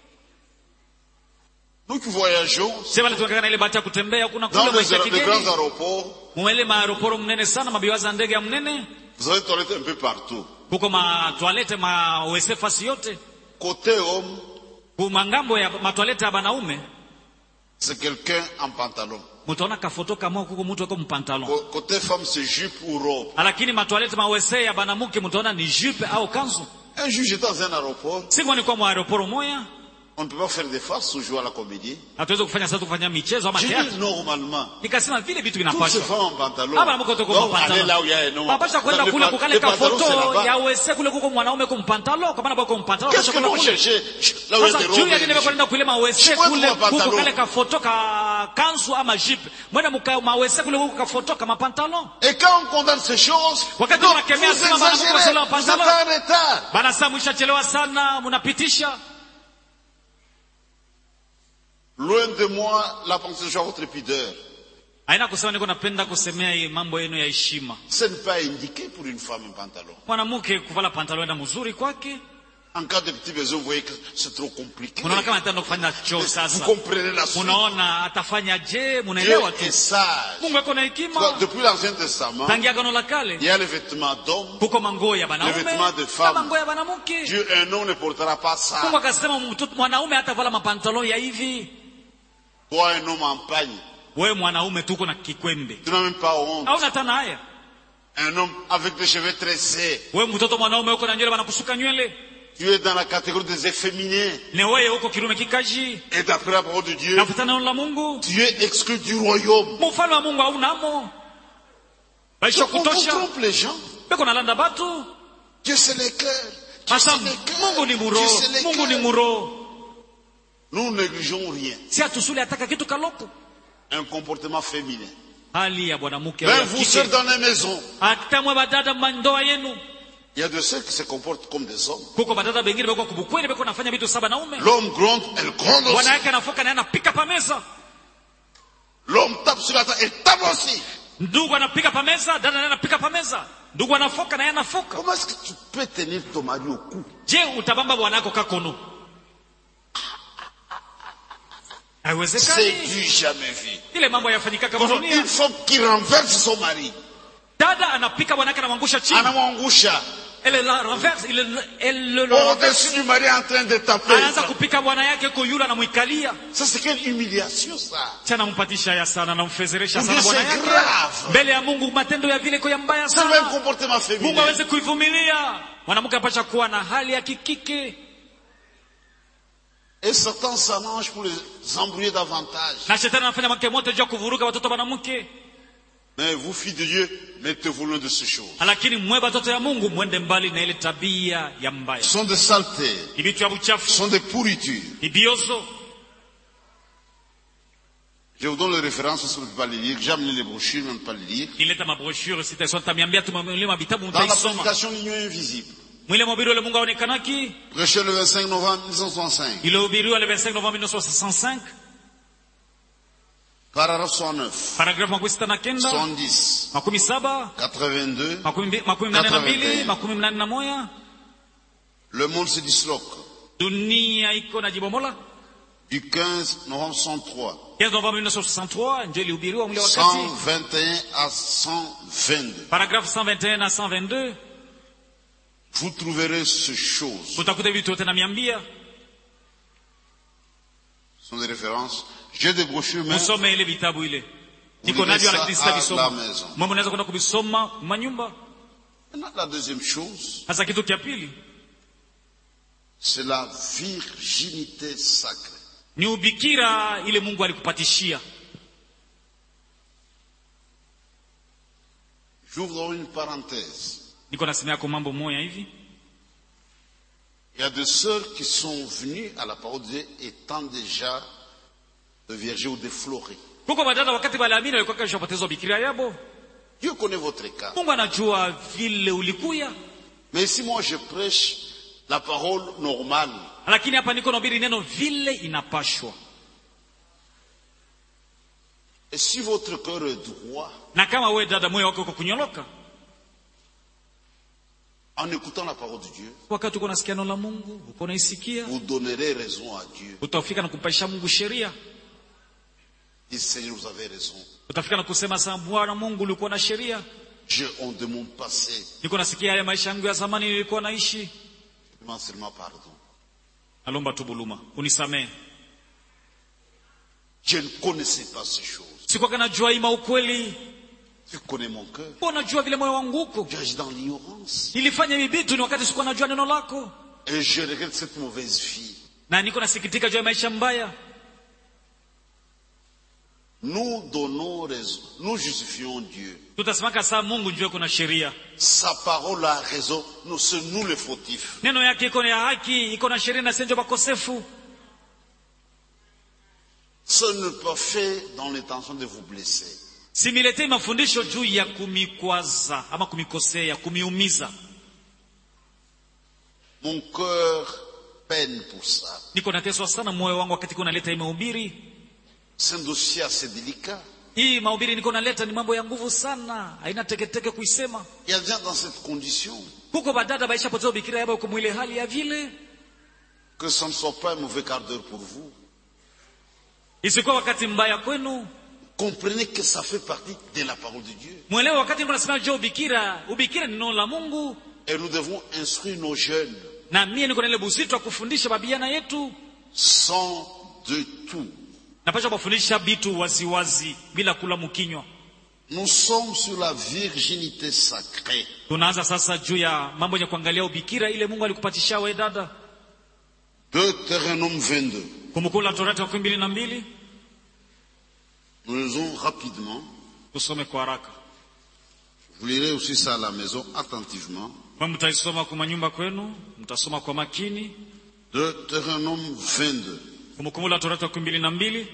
Nous qui voyageons Sasa wale tunataka na ile bahati ya kutembea kuna dans kule maisha les grands kigeni. aéroports, Mwele maaeroporo mnene sana mabiwaza ndege ya mnene. vous avez toilettes un peu partout. Kuko ma toilette ma OSF fasi yote. Côté homme, Kuma ngambo ya ma toilette ya banaume. c'est quelqu'un en pantalon. Mutaona kafoto kama kuko mtu yuko mpantalon. Côté femme, c'est jupe ou robe. Lakini ma toilette ma OSF ya banamuke mutaona ni jupe au kanzu. Un jour, j'étais dans un aéroport. Siku nilikuwa mwa aeroporo moya. On ne peut pas faire des farces ou jouer à la comédie. Hatuwezi kufanya sasa kufanya michezo ama J'ai teatro. dit normalement. Nikasema vile vitu Toutes ces vinapaswa. femmes en pantalon. Hapa namko toko Donc, pantalon. allez là où il y a un homme. Papasha kwenda Les kule kukale ka pantalons, c'est foto là-bas. ya OSF kule kuko mwanaume kumpantalo kwa maana bako mpantalo. Qu'est-ce que vous cherchez là où il y a Sasa des juu robes ya et nini des kwenda kule ma OSF Chukua kule tu pantalon. kuko kale ka foto ka kanzu ama jipe. Mwenda mka ma OSF kule kuko ka foto kama pantalon. Et quand on condamne ces choses, Wakati donc, tunakemea vous sema bana mko exagérez, sala vous êtes pantalon. en retard. Bana sasa mshachelewa sana mnapitisha. Loin de moi la pensée de votre pudeur. Haina kusema niko napenda kusemea hii mambo yenu ya heshima. Ce n'est pas indiqué pour une femme un pantalon. Mwanamke kuvala pantalon na mzuri kwake. En cas de petit besoin, vous voyez que c'est trop compliqué. Unaona kama anataka kufanya choo Vous sasa. comprenez la suite. Unaona atafanya je, Dieu munaelewa tu. est sage. Mungu ako na hekima. Depuis l'Ancien Testament, Tangia agano la kale il y a les vêtements d'hommes. kuko manguo ya Les wanaume vêtements de na femmes. manguo ya wanawake. Dieu, un homme ne portera pas ça. Mungu akasema mtoto mwanaume hatavala mapantalon ya hivi. Toi, un homme en pagne, Wewe mwanaume tuko na kikwembe. tu n'as même pas honte. Hauna tana haya. Un homme avec des cheveux tressés, Wewe mtoto mwanaume uko na nywele banakusuka nywele. tu es dans la catégorie des efféminés. Ne wewe uko kirume kikaji. Et d'après la parole de Dieu, Nafuta neno la Mungu. tu es exclu du royaume. Mfalme wa Mungu haunamo. Baisha Donc, on kutosha. trompe les gens. Beko nalanda batu. Dieu c'est les cœurs. Dieu Asa c'est les cœurs. Mungu ni muro. Dieu c'est les Mungu ni cœurs. muro. Nous ne négligeons rien. Si atusuli ataka kitu kaloko. Un comportement féminin. Hali ya bwanamke Même au vous kike. seuls dans les maisons, Hata mwe badada mandoa yenu. il y a de ceux qui se comportent comme des hommes. Kuko badada bengine beko kubukweli beko nafanya vitu saba na ume. L'homme gronde, elle gronde aussi. Bwana yake anafoka na anapika pa meza. L'homme tape sur la table, elle tape aussi. Ndugu anapika pa meza, dada naye anapika pa meza. Ndugu anafoka na yeye anafoka. Comment est-ce que tu peux tenir ton mari au cou? Je, utabamba bwana yako kakono? C'est Haiwezekani. du jamais vu. Ile mambo yafanyika kama Une dunia. femme qui renverse son mari, Dada anapika bwana yake anamwangusha chini. anamwangusha Elle la renverse, elle le renverse. au-dessus du mari en train de taper. Anaanza kupika bwana yake kuyula anamwikalia. Ça c'est quelle humiliation ça. Tena mpatisha ya sana na mfezeresha Pour sana Dieu, bwana c'est yake. grave. Mbele ya Mungu matendo ya vile kwa mbaya C'est le même sana. comportement Mungu féminin. aweze kuivumilia. Mwanamke apasha kuwa na hali ya kikike. Et Satan s'arrange pour les embrouiller davantage. Na shetani anafanya make moto juu ya kuvuruga watoto wanamke. Mais vous, filles de Dieu, mettez-vous loin de ces choses. Lakini mwe watoto ya Mungu mwende mbali na ile tabia ya mbaya. Ce sont des saletés. Ni vitu ya Ce uchafu, sont des pourritures. ni biozo. Je vous donne les références si vous ne pouvez pas les lire. J'ai amené les brochures, mais on ne peut pas les lire. Nileta mabrochure sitasoma tamiambia tumemlima vitabu Dans la mtaisoma. publication L'Union Invisible, Prêché le 25 novembre 1965. Il a obéi le 25 novembre 1965. Paragraphe 109. Paragraphe 110. 82. 81. Le monde se disloque. Dunia iko na jibomola. Du 15 novembre 103. 15 novembre 1963 ndio ilihubiriwa mle wakati. 121 à 122. Paragraphe 121 à 122. Vous trouverez ces choses. Utakuta vitu yote namiambia. Ce sont des références. J'ai des brochures mais usome ile vitabu ile. Niko navyo lakini sitavisoma. Mama unaweza kwenda kuvisoma manyumba. La deuxième chose. Hasa kitu cha pili. C'est la virginité sacrée. Ni ubikira ile Mungu alikupatishia. J'ouvre une parenthèse. Niko nasemea kwa mambo moja hivi. Il y a des sœurs qui sont venues à la parole de Dieu étant déjà vierges ou déflorées. Kuko badada wakati baliamini walikuwa kashapoteza bikira yabo. Dieu connaît votre cas. Mungu anajua vile ulikuya. Mais ici moi je prêche la parole normale. Lakini hapa niko nahubiri neno vile inapashwa. Et si votre cœur est droit, na kama wewe dada moyo wako uko kunyoloka, en écoutant la parole de Dieu, wakati uko nasikia neno la Mungu, uko naisikia, vous donnerez raison à Dieu. Utafika na kumpaisha Mungu sheria. Dis Seigneur, vous avez raison. Utafika na kusema sasa, Bwana Mungu ulikuwa na sheria. J'ai honte de mon passé. Niko nasikia haya maisha yangu ya zamani nilikuwa naishi. Demande seulement pardon. Alomba tu buluma, unisamee. Je ne connaissais pas ces choses. Sikuwa kanajua ima ukweli. Tu connais mon cœur. Mbona najua vile moyo wangu uko? J'agis dans l'ignorance. Nilifanya hivi vitu ni wakati sikuwa najua neno lako. Et je regrette cette mauvaise vie. Na niko nasikitika juu ya maisha mbaya. Nous donnons raison. Nous justifions Dieu. Tutasemaka saa Mungu njoo kuna sheria. Sa parole a raison. Nous c'est nous les fautifs. Neno yake iko na haki, iko na sheria na senjo bakosefu. Ce n'est pas fait dans l'intention de vous blesser. Similetei mafundisho juu ya kumikwaza ama kumikosea, kumiumiza. Mon cœur peine pour ça. Niko nateswa sana moyo wangu wakati kuna leta imehubiri. C'est un dossier assez délicat. Hii mahubiri niko naleta ni mambo ya nguvu sana, haina teketeke kuisema. Il y a des gens dans cette condition. Kuko badada baisha poteza bikira yabo kwa mwile hali ya vile. Que ce ne soit pas un mauvais quart d'heure pour vous. Isikuwa wakati mbaya kwenu. Comprenez que ça fait partie de la parole de Dieu. Mwelewa wakati niko nasema juu ubikira ni neno la Mungu. Et nous devons instruire nos jeunes. Na mimi niko na ile buzito kufundisha babiana yetu. Sans de tout. Napaswa kufundisha bitu waziwazi bila kula mkinywa. Nous sommes sur la virginité sacrée. Tunaanza sasa juu ya mambo ya kuangalia ubikira ile Mungu alikupatisha wewe dada. Deutéronome 22. Kumbukumbu la Torati 22. Nous lisons rapidement. Tusome kwa haraka. Vous lirez aussi ça à la maison attentivement. Mtaisoma kwa nyumba kwenu, mtasoma kwa makini. Deutéronome 22. Kumbukumbu la Torati 22.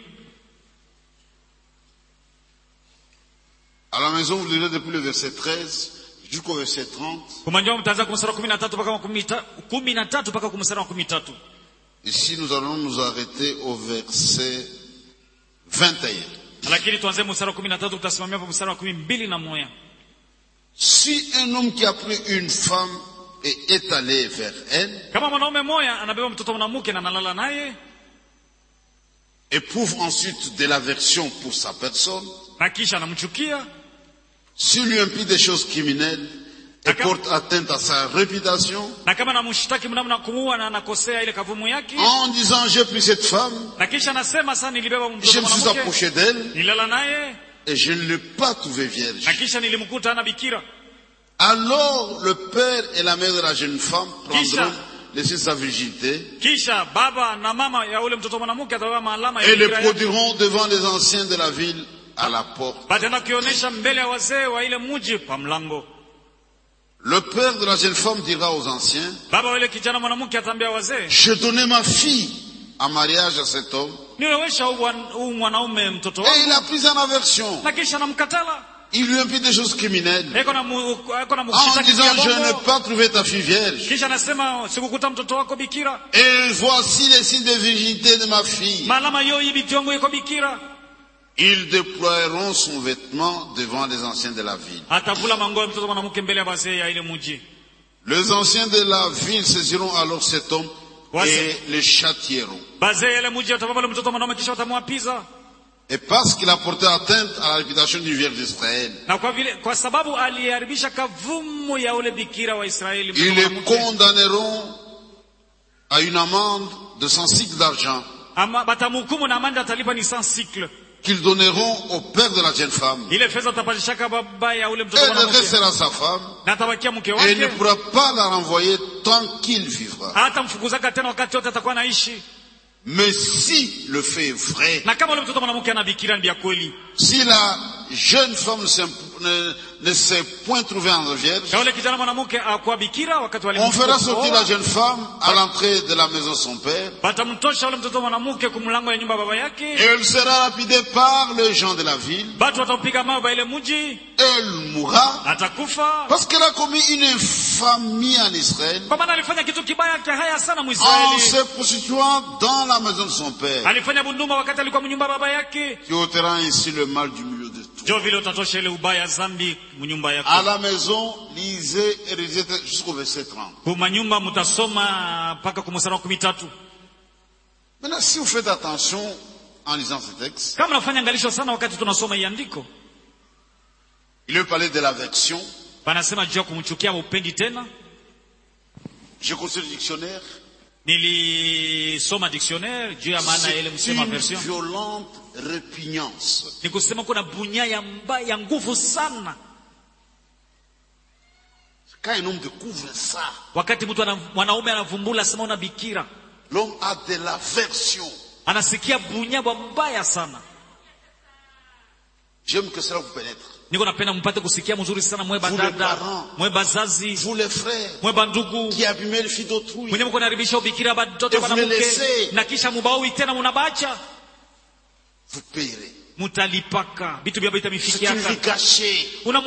À la maison, vous lirez depuis le verset 13 jusqu'au verset 30. Kwa nyumba mtaanza kwa mstari wa 13 mpaka 13. Ici, nous allons nous arrêter au verset 21. Lakini tuanze mstari wa 13 tutasimamia hapo mstari wa 21. Si un homme qui a pris une femme et est allé vers elle, kama mwanaume mmoja anabeba mtoto mwanamke na analala naye, éprouve ensuite de l'aversion pour sa personne, na kisha anamchukia, s'il lui impute des choses criminelles et porte atteinte à sa réputation, na kama anamshtaki mnamna kumuua na anakosea ile kavumu yake, en disant j'ai pris cette femme, na kisha anasema sasa nilibeba mtoto je me suis mwanamke, approché d'elle, nilala naye, et je ne l'ai pas trouvée vierge, na kisha nilimkuta ana bikira, alors le père et la mère de la jeune femme prendront laisser sa virginité, kisha baba na mama ya ule mtoto mwanamke atabeba alama ya et les produiront devant les anciens de la ville à la porte. Batenda kionyesha mbele ya wazee wa ile mji pa mlango. Le père de la jeune femme dira aux anciens, baba wa ile kijana mwanamke atambia wazee, j'ai donné ma fille en mariage à cet homme, niwewesha huyu mwanaume mtoto wangu, et il a pris en aversion. na kisha namkatala. Il lui impute des choses criminelles. En disant, je n'ai pas trouvé ta fille vierge. Et voici les signes de virginité de ma fille. Ils déploieront son vêtement devant les anciens de la ville. Les anciens de la ville saisiront alors cet homme et le châtieront. Et parce qu'il a porté atteinte à la réputation du vierge d'Israël, ils le condamneront à une amende de 100 cycles d'argent qu'ils donneront au père de la jeune femme. Et le restera sa femme et il ne pourra pas la renvoyer tant qu'il vivra. Mais si le fait est vrai, si la jeune femme ne s'est point trouvée en vierge, on fera sortir la jeune femme à l'entrée de la maison de son père et elle sera lapidée par les gens de la ville. Elle mourra parce qu'elle a commis une infamie en Israël en se prostituant dans la maison de son père. Tu ôteras ainsi le mal du milieu de toi. À la maison, lisez et lisez jusqu'au verset 30. Maintenant, si vous faites attention en lisant ce texte, il veut parler de l'aversion. J'ai consulté le dictionnaire. C'est une violente répugnance. Quand un homme découvre ça, l'homme a de l'aversion. J'aime que cela vous pénètre. Vous les parents, vous les frères, qui abîmez les filles d'autrui, et vous les laissez, vous payerez. C'est une vie cachée.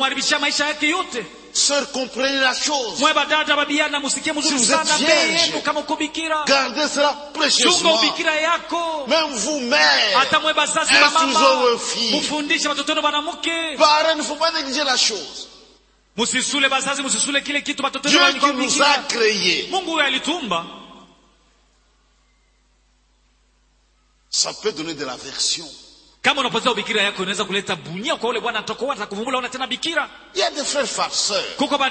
Sœur, comprenez la chose. Si vous êtes vierge, gardez cela précieusement. Même vous, mère, instruisez vos filles. Parents, il ne faut pas négliger la chose. Dieu qui nous a créés, ça peut donner de l'aversion. Il y a des frères farceurs.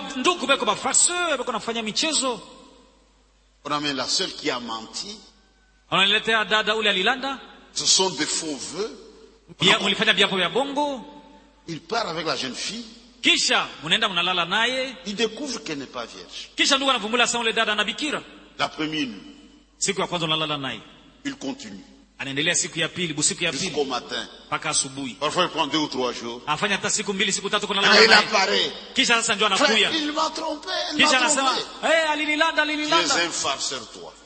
On amène la seule qui a menti. Ce sont des faux vœux. Il part avec la jeune fille. Il découvre qu'elle n'est pas vierge. La première nuit, il continue. Jusqu'au matin. Parfois il prend 2 ou 3 jours. Et il apparaît. Frère, il m'a trompé. Tu es un farceur, toi.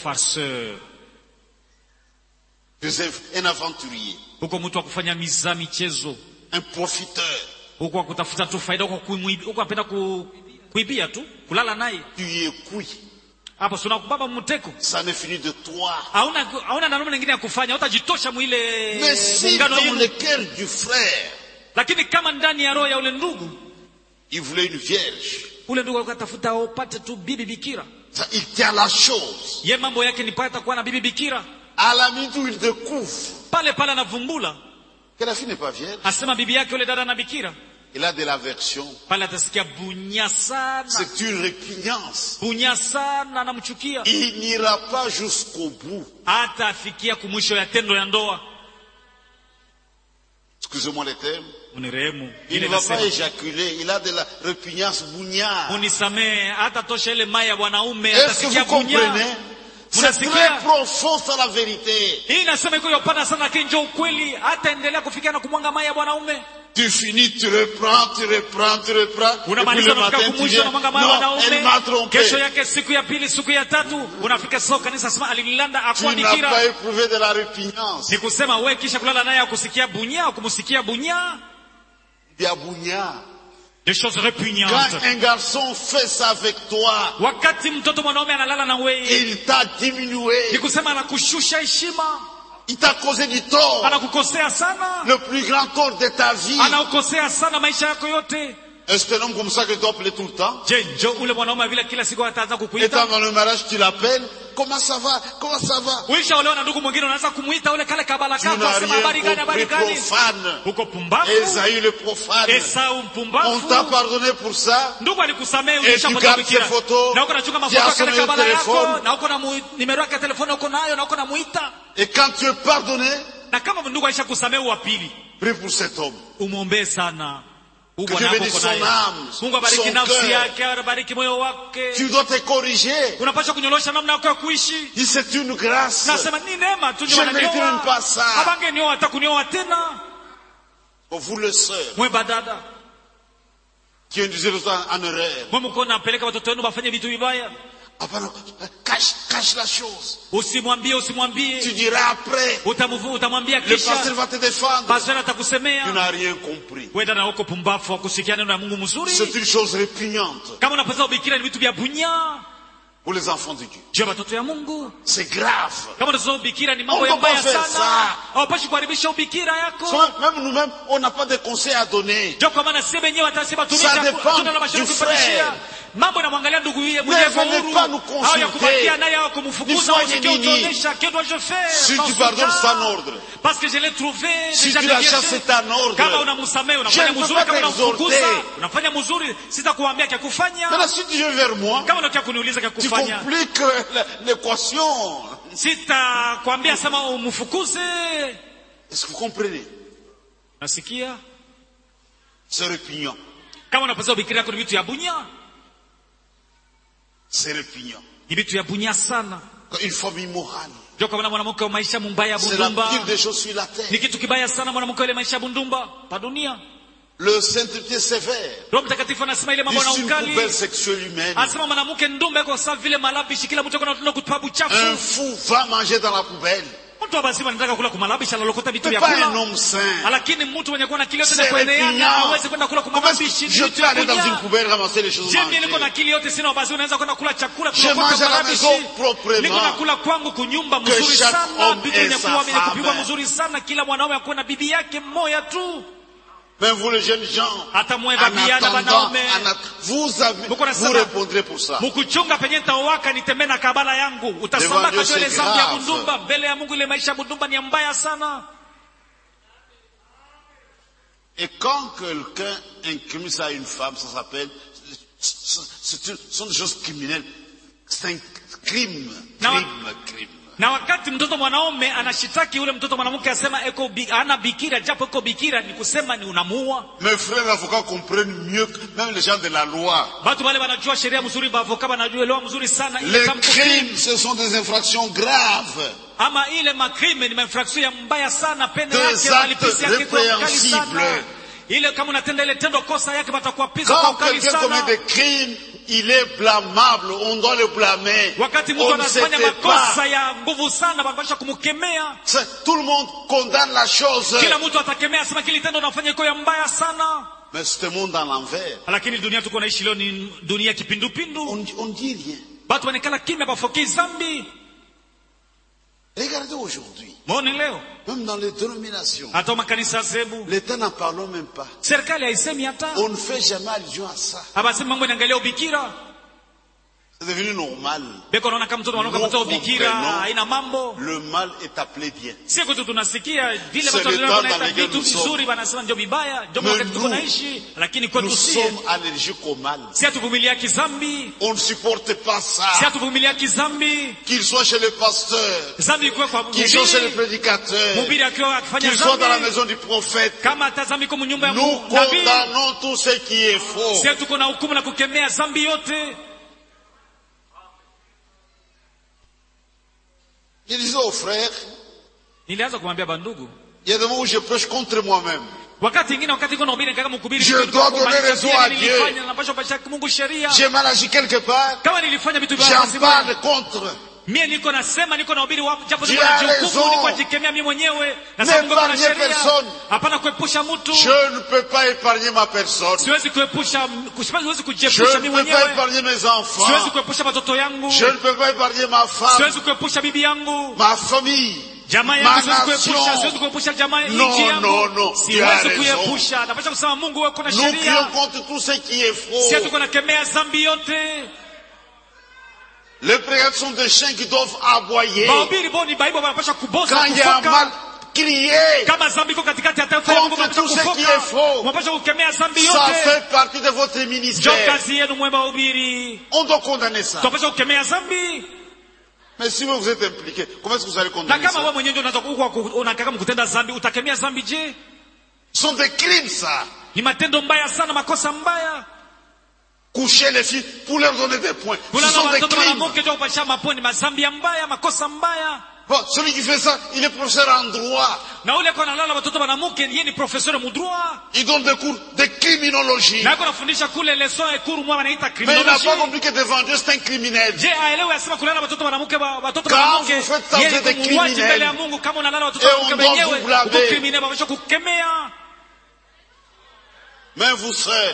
Tu es un aventurier. Un profiteur. Tu es cuit. Ça ne finit de toi. Mais si dans le cœur du frère, il voulait une vierge, il tient la chose. À la minute où il découvre que la fille n'est pas vierge, il a de l'aversion. C'est une répugnance. Il n'ira pas jusqu'au bout. Excusez-moi les termes. Il ne va pas éjaculer. Il a de la répugnance bougnard. Est-ce que vous comprenez? C'est très profond, c'est la vérité. Tu finis, tu reprends. Et puis le matin, tu viens. Non, elle m'a trompé. Tu n'as pas éprouvé de la répugnance. Des choses répugnantes. Quand un garçon fait ça avec toi, il t'a diminué. Il t'a causé du tort. Le plus grand tort de ta vie. Est-ce que c'est un homme comme ça que tu dois appeler tout le temps? Étant dans le mariage, tu l'appelles. Comment ça va? Comment ça va? Tu n'as rien compris, profane. Esaü le profane. On t'a pardonné pour ça. Et tu gardes tes photos. Tu as sonné le téléphone. Et quand tu es pardonné, prie pour cet homme. Que Dieu bénisse son âme, son cœur. Tu dois te corriger. Dis c'est une grâce. Je ne mérite même pas ça. Pour vous le sœur, qui induisez en erreur. Cache la chose. Tu diras après. Le pasteur va te défendre. Tu n'as rien compris. C'est une chose répugnante pour les enfants de Dieu. C'est grave. On ne peut pas faire ça. Même nous-mêmes, on n'a pas de conseils à donner. Ça dépend du frère. Ne venez pas nous consulter. Si tu pardonnes, c'est un ordre. Si tu la chasses, c'est un ordre. Je ne peux pas t'exhorter. Maintenant, si tu viens vers moi, tu compliques l'équation. Est-ce que vous comprenez? C'est répugnant. C'est répugnant. Une femme immorale. C'est la pire des choses sur la terre. Le Saint-Esprit est sévère. Il est une poubelle sexuelle humaine. Un fou va manger dans la poubelle. C'est pas un homme sain. C'est répugnant. Je peux aller dans une poubelle ramasser les choses manger. Je mange à la maison proprement. Que chaque homme ait sa femme. Mais vous les jeunes gens, en attendant, vous répondrez pour ça. Devant Dieu, c'est grave. Et quand quelqu'un incrimine ça à une femme, ça s'appelle, ce sont des choses criminelles. C'est un crime. Na wakati mtoto mwanaume anashitaki yule mtoto mwanamke asema eko ana bikira japo eko bikira ni kusema ni unamuua. Mes frères avocats comprennent mieux même les gens de la loi. Watu wale wanajua sheria mzuri ba avocat wanajua leo mzuri sana ile kama crimes ce sont des infractions graves. Ama ile makrime ni infraction ya mbaya sana, pene yake malipisi yake kwa kali sana. Ile kama unatenda ile tendo kosa yake batakuapiza kwa kali sana. Quand quelqu'un commet des crimes, il est blâmable, on doit le blâmer. On ne s'était pas. Tout le monde condamne la chose. Mais ce monde dans l'envers, on dit rien. Regardez aujourd'hui, même dans les dénominations, l'État n'en parle même pas. On ne fait jamais allusion à ça. C'est devenu normal. Le mal est appelé bien. C'est le temps dans lequel nous sommes. Mais nous sommes allergiques au mal. On ne supporte pas ça. Qu'il soit chez le pasteur, qu'il soit chez le prédicateur, qu'il soit dans la maison du prophète. Nous condamnons tout ce qui est faux. Je disais aux frères, il y a des moments où je prêche contre moi-même. Je dois donner raison à Dieu. J'ai mal agi quelque part, j'en parle contre. Mie niko nasema niko nahubiri japo niko na jukumu niko jikemea mimi mwenyewe na sababu Mungu ana sheria. Hapana kuepusha mtu. Je ne peux pas épargner ma personne. Siwezi kuepusha mimi mwenyewe. Je ne peux pas épargner mes enfants. Siwezi kuepusha watoto yangu. Je ne peux pas épargner ma femme. Siwezi kuepusha bibi yangu. Ma famille. Jamaa yangu siwezi kuepusha jamaa nchi yangu. Non. Siwezi kuepusha. Napaswa kusema Mungu wewe kuna sheria. Nous crions contre tout ce qui est faux. Sisi tuko nakemea dhambi yote. Les prédicateurs sont des chiens qui doivent aboyer. Quand il y a mal, crier. Contre tout ce qui est faux. Ça fait partie de votre ministère. On doit condamner ça. Mais si vous êtes impliqué, comment est-ce que vous allez condamner ça? Ce sont des crimes, ça. Coucher les filles pour leur donner des points. Ce sont des crimes. Bon, celui qui fait ça, il est professeur en droit. Il donne des cours de criminologie. Mais il n'a pas compris que devant Dieu c'est un criminel. Quand vous faites ça, vous êtes des criminels. Et on doit vous blâmer. Mais vous serez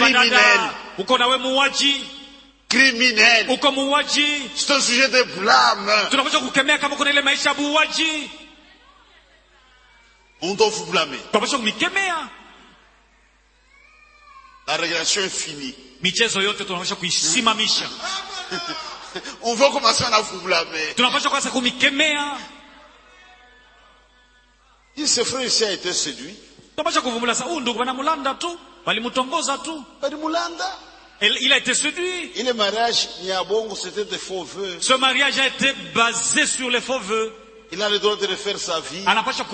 criminel. C'est un sujet de blâme. On doit vous blâmer. La régression est finie. On va commencer à vous blâmer. Si ce frère ici a été séduit, il a été séduit. Et le mariage, c'était des faux vœux. Ce mariage a été basé sur les faux vœux. Il a le droit de refaire sa vie.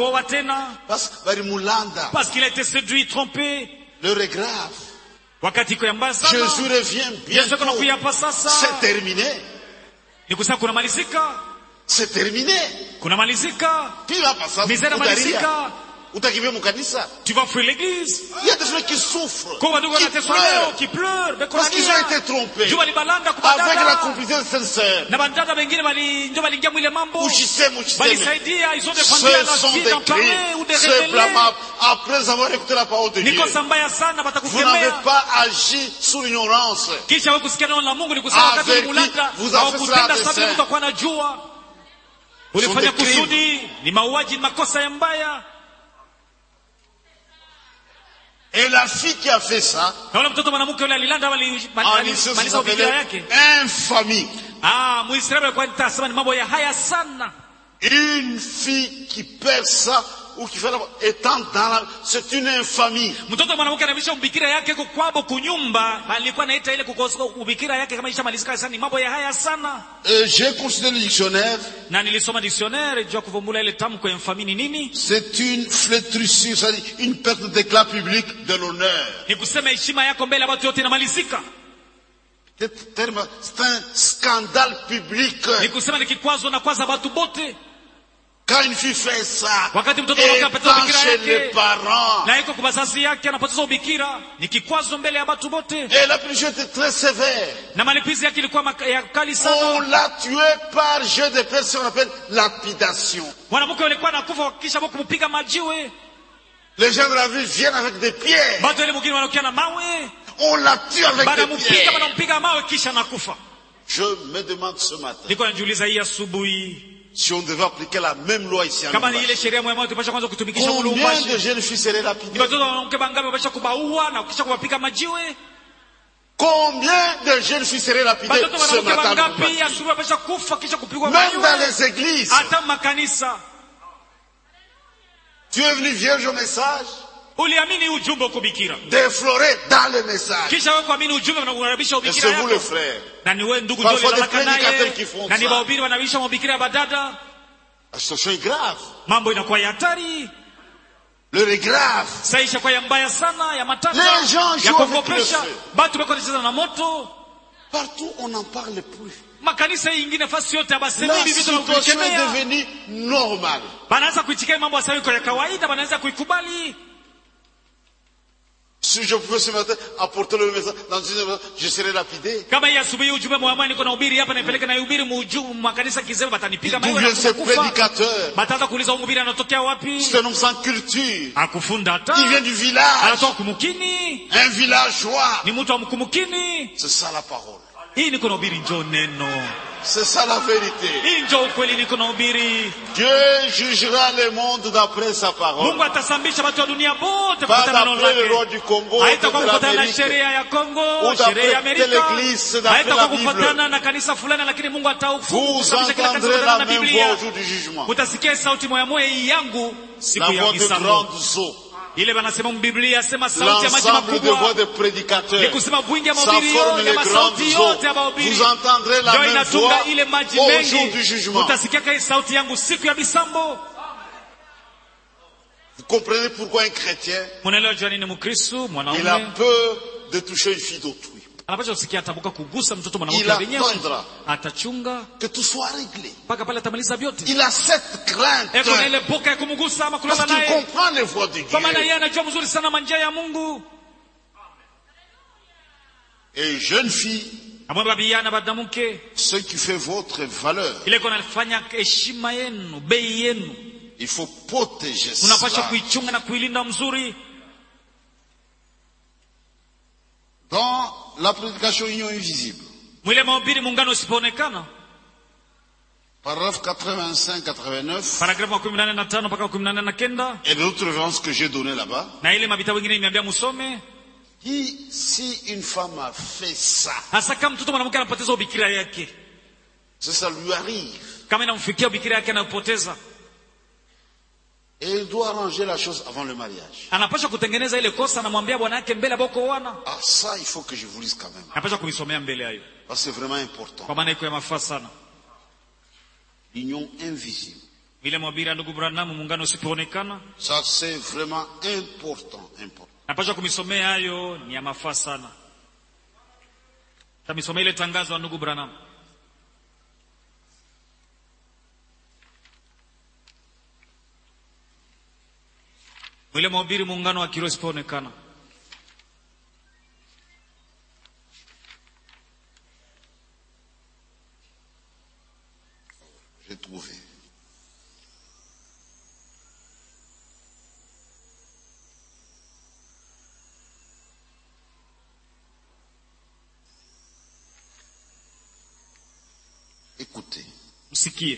Parce qu'il a été séduit, trompé. L'heure est grave. Jésus revient bientôt. C'est terminé. C'est terminé. Tu vas fuir l'église. Il y a des gens qui souffrent, qui pleurent, parce qu'ils ont été trompés avec la complicité de ces sœurs. Ce sont des crimes, c'est blâmable. Après avoir écouté la parole de Dieu, vous n'avez pas agi sous l'ignorance. Avec qui vous avez fait cela à dessein. Ce sont des crimes. Et la fille qui a fait ça, infamie. Une fille qui perd ça ou qui fait étant dans la, c'est une infamie. J'ai consulté le dictionnaire. C'est une flétrissure, c'est-à-dire une perte d'éclat public de l'honneur. C'est un scandale public. Quand une fille fait ça, étant chez les parents, et la punition était très sévère. On l'a tué par jeu de pierre, ce qu'on appelle lapidation. Les gens de la ville viennent avec des pierres. On l'a tué avec des pierres. Je me demande ce matin, si on devait appliquer la même loi ici en Combien de jeunes filles seraient lapidées? Combien de jeunes filles seraient lapidées ce matin? Même dans les églises. Tu es venu vierge au message, défloré dans le message. Et c'est vous le frère. Parfois des prédicateurs qui font ça. La situation est grave. L'heure est grave. Les gens jouent avec le feu. Partout on n'en parle plus. La situation est devenue normale. Si je pouvais ce matin apporter le message dans une heure, je serais lapidé. Kama hii asubuhi ujumbe mwamani niko na ubiri hapa naipeleka na ubiri makanisa kizema batanipiga mawe. D'où vient ce prédicateur? Bataanza kuuliza ubiri anatokea wapi? C'est un homme sans culture. Akufunda hata. Il vient du village. Anatoka kumukini. Un villageois. Ni mtu wa kumukini. C'est ça la parole. Hii niko na ubiri njoo neno. C'est ça la vérité. Hii njoo kweli niko na ubiri. Dieu jugera le monde d'après sa parole. Mungu atasambisha watu wa dunia wote kwa neno lake. Pas d'après le roi du Congo, haitakuwa kufuatana na sheria ya Kongo, sheria ya Amerika. Haitakuwa kufuatana na kanisa fulani, lakini Mungu atahukumu. Vous entendrez la même voix au jour du jugement. Utasikia sauti moja moja yangu siku ya hisabu. Ile banasema mbiblia sema sauti ya maji makubwa. Ni kusema wingi ya mahubiri ya sauti yote ya mahubiri. Vous entendrez la même voix ile maji au jour du jugement. Utasikia kai sauti yangu siku ya bisambo. Vous comprenez pourquoi un chrétien il a peur de toucher une fille d'autrui. Il attendra que tout soit réglé. Il a cette crainte parce qu'il comprend les voies de Dieu. Et jeune fille, ce qui fait votre valeur, il faut protéger cela. Dans la prédication union invisible, paragraphe 85-89, et d'autres références que j'ai données là-bas, dit si une femme a fait ça, ça lui arrive. Et il doit arranger la chose avant le mariage. Ah, ça, il faut que je vous lise quand même. Parce que c'est vraiment important. L'union invisible. Ça, c'est vraiment important. Mwile mahubiri muungano wa kiroho isipoonekana. J'ai trouvé. Écoutez. Msikie.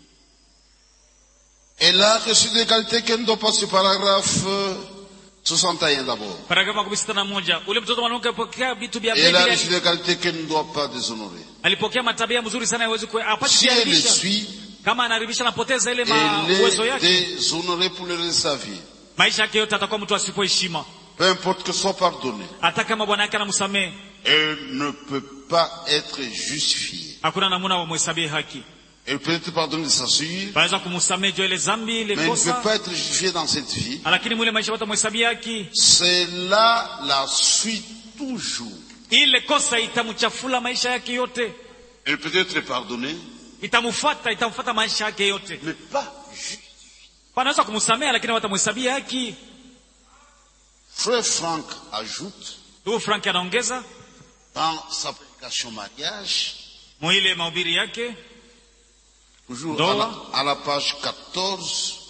Elle a reçu des qualités qu'elle ne doit pas, ce paragraphe 61 d'abord. Et elle a reçu des qualités qu'elle ne doit pas déshonorer. Si elle les suit, elle est déshonorée pour le reste de sa vie. Peu importe que soit pardonné, elle ne peut pas être justifiée. Elle peut être pardonnée de sa suite, mais elle ne peut pas être justifiée dans cette vie. C'est là la suite toujours. Elle peut être pardonnée, mais pas justifiée. Frère Franck ajoute dans sa prédication mariage, toujours à la page 14,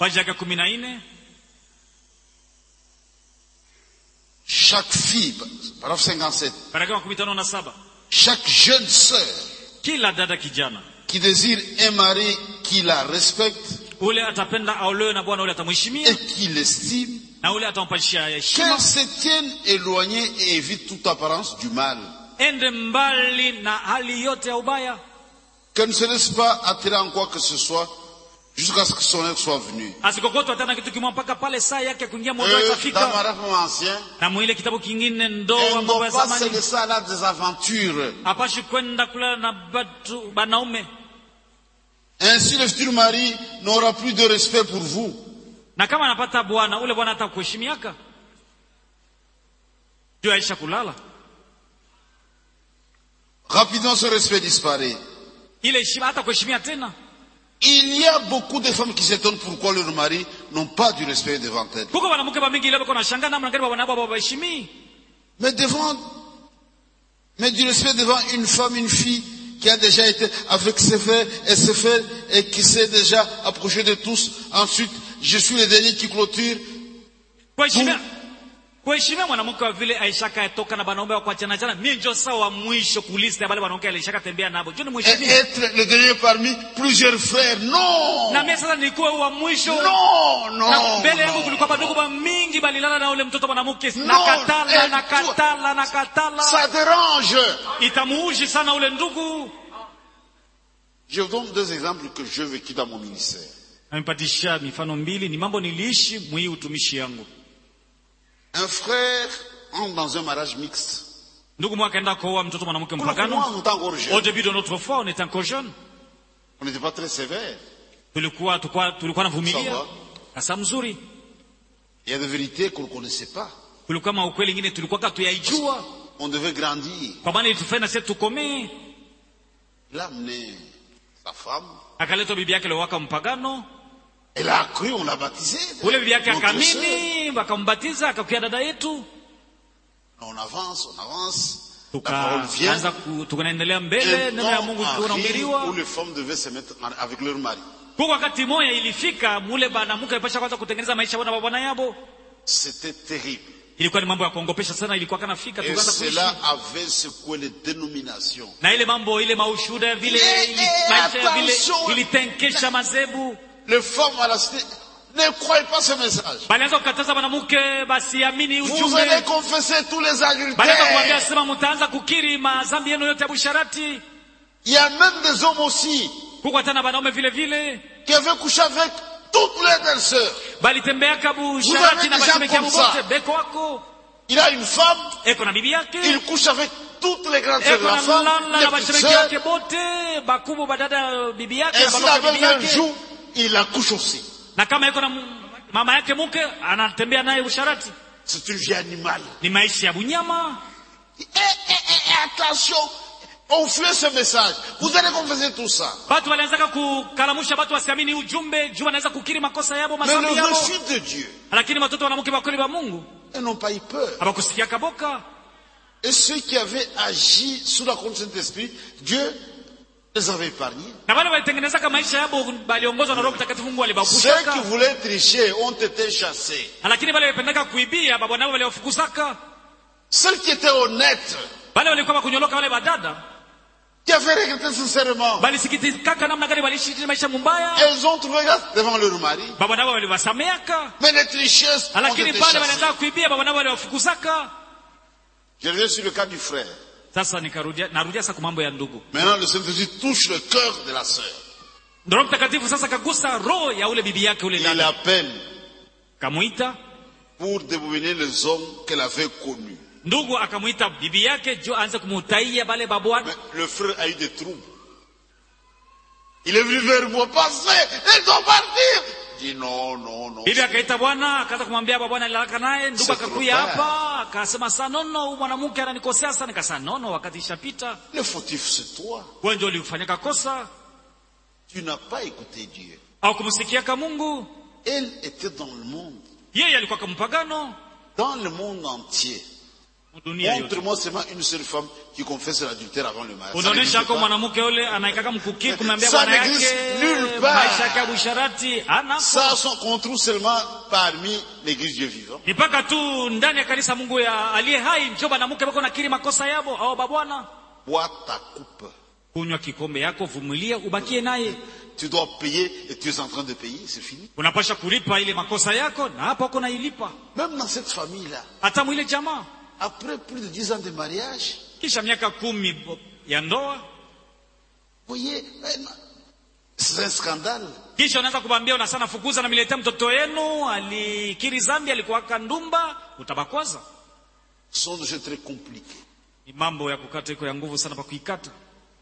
chaque fille, paragraphe 57, chaque jeune sœur qui désire un mari qui la respecte et qui l'estime, qu'elle se tienne éloignée et évite toute apparence du mal. Qu'elle ne se laisse pas attirer en quoi que ce soit jusqu'à ce que son heure soit venue. Dans mon ancien, elle ne doit pas se laisser aller à des aventures. Ainsi le futur mari n'aura plus de respect pour vous. Rapidement ce respect disparaît. Il y a beaucoup de femmes qui s'étonnent pourquoi leurs maris n'ont pas du respect devant elles. Mais du respect devant une femme, une fille qui a déjà été avec ses frères et qui s'est déjà approché de tous. Ensuite, je suis le dernier qui clôture. Kuheshimia mwanamke wa vile aishaka toka na banaume wa kuachana jana, mimi ndio sawa wa mwisho kulista wale wanawake alishaka tembea nabo. Je ne mheshimia. Être le dernier parmi plusieurs frères. Non. Na mimi sasa nilikuwa wa mwisho. Non. Na mbele yangu kulikuwa badugu ba mingi balilala na ule mtoto mwanamke. Nakatala. Ça dérange. Itamuuji sana ule ndugu. Je vous donne deux exemples que je vécu dans mon ministère. Nimpatisha mifano mbili ni mambo niliishi mwi utumishi yangu. Un frère entre dans un mariage mixte. Ndugu mwaka enda kuoa mtoto mwanamke mpagano. Au début de notre foi, on était encore jeune. On n'était pas très sévère. Tulikuwa na vumilia. Asa mzuri. Il y a des vérités qu'on ne connaissait pas. Kulikuwa maukweli ngine tulikuwa katuyaijua. On devait grandir. Kwa maana ilitufanya sisi tukomee. Il a amené sa femme. Akaleta bibi yake lewaka mpagano. Elle a cru, on l'a baptisé. Ule bibi yake akamini, wakambatiza, akakuwa dada yetu. On avance. Tukaendelea mbele, neno ya Mungu tunahubiriwa. Où les femmes devaient se mettre avec leur mari. Kwa wakati moja ilifika mule banamuke alipasha kwanza kutengeneza maisha yao na bwana yao. C'était terrible. Ilikuwa ni mambo ya kuongopesha sana, ilikuwa kana fika tukaanza kuishi. Et cela avait secoué les dénominations. Na ile mambo ile maushuhuda vile maisha vile ilitenkesha mazebu. Les femmes à la cité ne croyez pas ce message. Balianza kukataza banamuke basiamini ujumbe. Vous allez confesser tous les adultères. Balianza kuambia sema mtaanza kukiri madhambi yenu yote ya busharati. Il y a même des hommes aussi kuko tena banaume vile vile qui avaient couché avec toutes les belles-sœurs. Balitembea kabusharati na bashemeke wote beko wako. Il a une femme, eko na bibi yake. Il couche avec toutes les grandes sœurs de la femme, les petites sœurs. Et si la belle-mère joue, il la couche aussi. C'est une vie animale. Et attention, on fait ce message. Vous allez confesser tout ça. Mais le vrai fils de Dieu, ils n'ont pas eu peur. Et ceux qui avaient agi sous la conduite de Saint-Esprit, Dieu les avait épargnés. Ceux qui voulaient tricher ont été chassés. Ceux qui étaient honnêtes, qui avaient regretté sincèrement, ils ont trouvé grâce devant leur mari. Mais les tricheuses ont été chassées. Je reviens sur le cas du frère. Maintenant, le Saint-Esprit touche le cœur de la sœur. Il l'appelle pour déboulonner les hommes qu'elle avait connus. Mais le frère a eu des troubles. Il est venu vers moi, pasteur, elle doit partir. Dit non. Bibi akaita bwana akaanza kumwambia bwana alilaka naye, ndugu akakuja hapa akasema sana nono, mwanamke ananikosea sana. Nikasema nono, wakati ishapita. Le fautif c'est toi. Wewe ndio ulifanya kosa. Tu n'as pas écouté Dieu. Au kumsikia ka Mungu. Elle était dans le monde. Yeye alikuwa kampagano. Dans le monde entier. Montre-moi seulement une seule femme qui confesse l'adultère avant le mariage. Unaonesha kwa mwanamke yule anaikaka mkuki kumwambia bwana yake maisha ya busharati ana. Ça qu'on trouve seulement parmi l'église Dieu vivant. Ni paka tu ndani ya kanisa Mungu ya aliye hai ndio mwanamke wako nakiri makosa yao au babwana. Bois ta coupe. Kunywa kikombe yako, vumilia ubakie naye. Tu dois payer et tu es en train de payer, c'est fini. Unapasha kulipa ile makosa yako na hapo uko nailipa. Même dans cette famille là. Hata mwile jamaa. Après plus de 10 ans de mariage, kisha miaka 10 ya ndoa, voyez, c'est un scandale. Kisha unaanza kumwambia una sana fukuza na miletea mtoto yenu alikiri zambi, alikuwa kandumba, utabakwaza. Sont des choses très compliquées. Ni mambo ya kukata iko ya nguvu sana pa kuikata.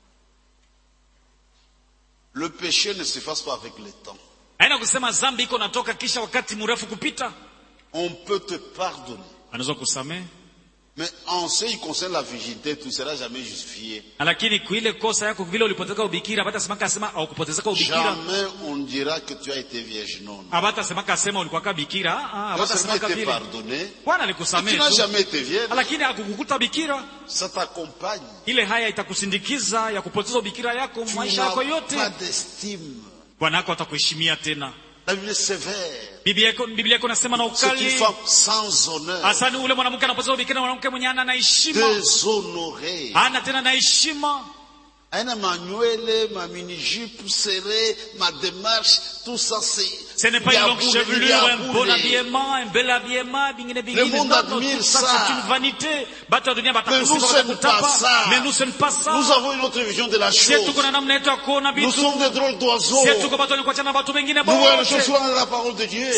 Le péché ne s'efface pas avec le temps. Haina kusema zambi iko natoka kisha wakati mrefu kupita. On peut te pardonner. Anaweza kusamehe. Mais en ce qui concerne la virginité, tu ne seras jamais justifié. Lakini kuile kosa yako vile ulipoteza ubikira, hata sema kasema au kupoteza ubikira. Jamais on dira que tu as été vierge, non. Hata sema kasema ulikuwa bikira, hata sema vile. Pardonné. Bwana alikusamehe. Tu n'as jamais été vierge. Lakini akukukuta bikira. Ça t'accompagne. Ile haya itakusindikiza ya kupoteza ubikira yako maisha yako yote. Tu n'as pas d'estime. Bwana wako atakuheshimia tena. La Bible est sévère. Biblia yako nasema na ukali. C'est une femme sans honneur. Asani ule mwanamke anapoteza ubikira, mwanamke mwenye ana heshima. Déshonoré. Ana tena na heshima. Aina manuele, ma mini-jupe serrée, ma démarche, tout ça c'est... Ce n'est pas une longue chevelure, un bon habillement, un bel habillement, le monde admire ça. C'est une vanité. Mais nous, ce n'est pas ça. Mais nous, ce n'est pas ça. Nous avons une autre vision de la chose. Nous sommes des drôles d'oiseaux. Nous voyons les choses souvent dans la parole de Dieu.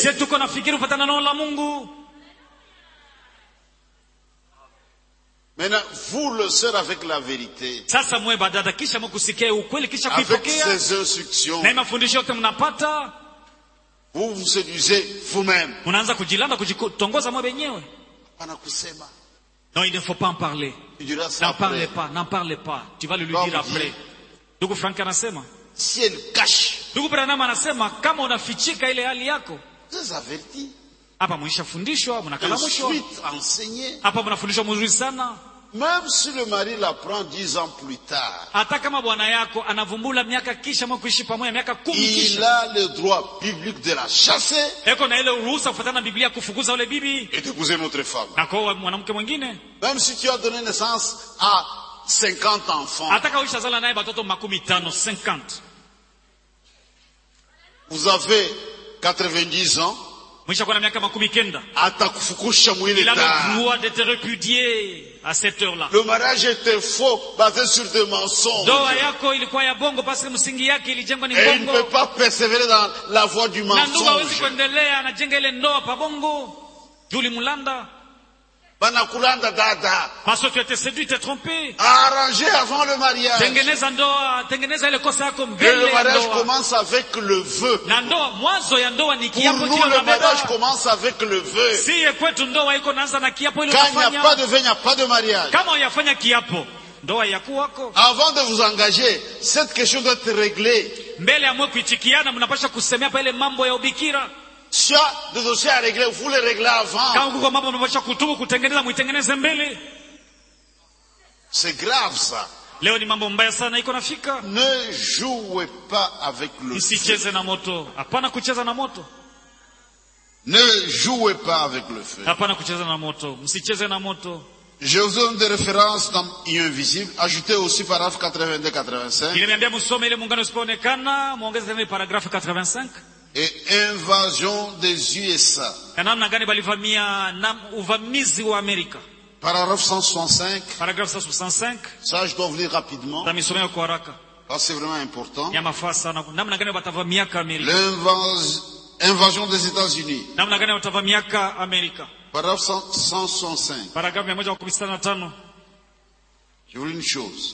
Maintenant, vous le serez avec la vérité. Avec ces instructions. Vous vous séduisez vous-même. Non, il ne faut pas en parler. N'en parlez pas. Tu vas le lui dire après. Ndugu Frank anasema, si elle cache, ndugu Branham anasema kama unafichika ile hali yako, c'est averti. Hapa mnafundishwa, mnakalamishwa. Hapa mnafundishwa mzuri sana. Même si le mari la prend 10 ans plus tard, hata kama bwana yako anavumbula miaka kisha mwa kuishi pamoja miaka 10 kisha, il a le droit biblique de la chasser. Eko na ile ruhusa kufuatana na Biblia kufukuza yule bibi et d'épouser une autre femme. Na kwa mwanamke mwingine. Même si tu as donné naissance à 50 enfants. Hata kama ushazala naye watoto 50, 50. Vous avez 90 ans. Mwisha kwa miaka 90. Atakufukusha mwili ta. Il a le droit de te répudier à cette heure-là. Le mariage était faux, basé sur des mensonges. Ndoa yako ilikuwa ya bongo parce que msingi yake ilijengwa ni bongo. Et il ne peut pas persévérer dans la voie du mensonge. Na ndugu hawezi kuendelea anajenga ile ndoa pa bongo. Juli mulanda. Banakulanda dada. Parce que tu étais séduit, tu es trompé. Arrangé avant le mariage. Tengeneza ndoa, tengeneza ile kosa yako mbele. Le mariage commence avec le vœu. Na ndoa mwanzo ya ndoa ni kiapo kile unabeba. Le mariage commence avec le vœu. Si kwetu ndoa iko naanza na kiapo ile unafanya. Quand il n'y a pas de vœu, il n'y a pas de mariage. Kama uyafanya kiapo, ndoa yako wako. Avant de vous engager, cette question doit être réglée. Mbele ya mwe kuitikiana mnapaswa kusemea pa ile mambo ya ubikira. Si des dossiers à régler, vous les réglez avant. C'est grave ça. Ne jouez pas avec le feu. Ne jouez pas avec le feu. Je vous donne des références dans Invisible. Ajoutez aussi paragraphe 82-85. Et invasion des USA. Paragraphe 165. Ça, je dois vous lire rapidement. Parce que c'est vraiment important. L'invasion des États-Unis. Paragraphe 165. Je vous dis une chose.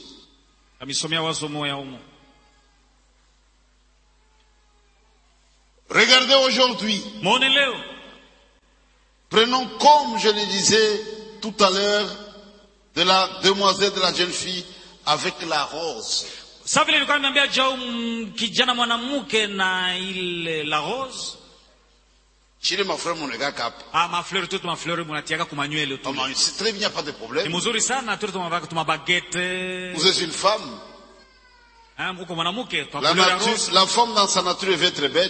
Regardez aujourd'hui. Prenons comme je le disais tout à l'heure de la demoiselle, de la jeune fille avec la rose. La rose. Chile ma fleur mon gars cap. Ah ma fleur toute ma fleur mon atiaka kumanuele tout. C'est très bien, pas de problème. Vous êtes une femme. La femme dans sa nature est très belle.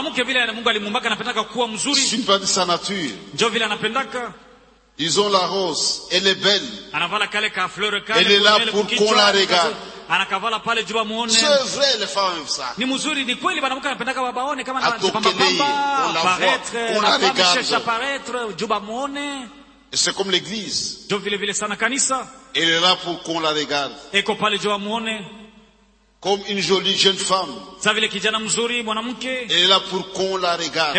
C'est une partie de sa nature. Ils ont la rose, elle est belle. Elle est là pour qu'on la regarde. C'est vrai, les femmes aiment ça. On la regarde. Et c'est comme l'église. Elle est là pour qu'on la regarde. Comme une jolie jeune femme. Elle est là pour qu'on la regarde.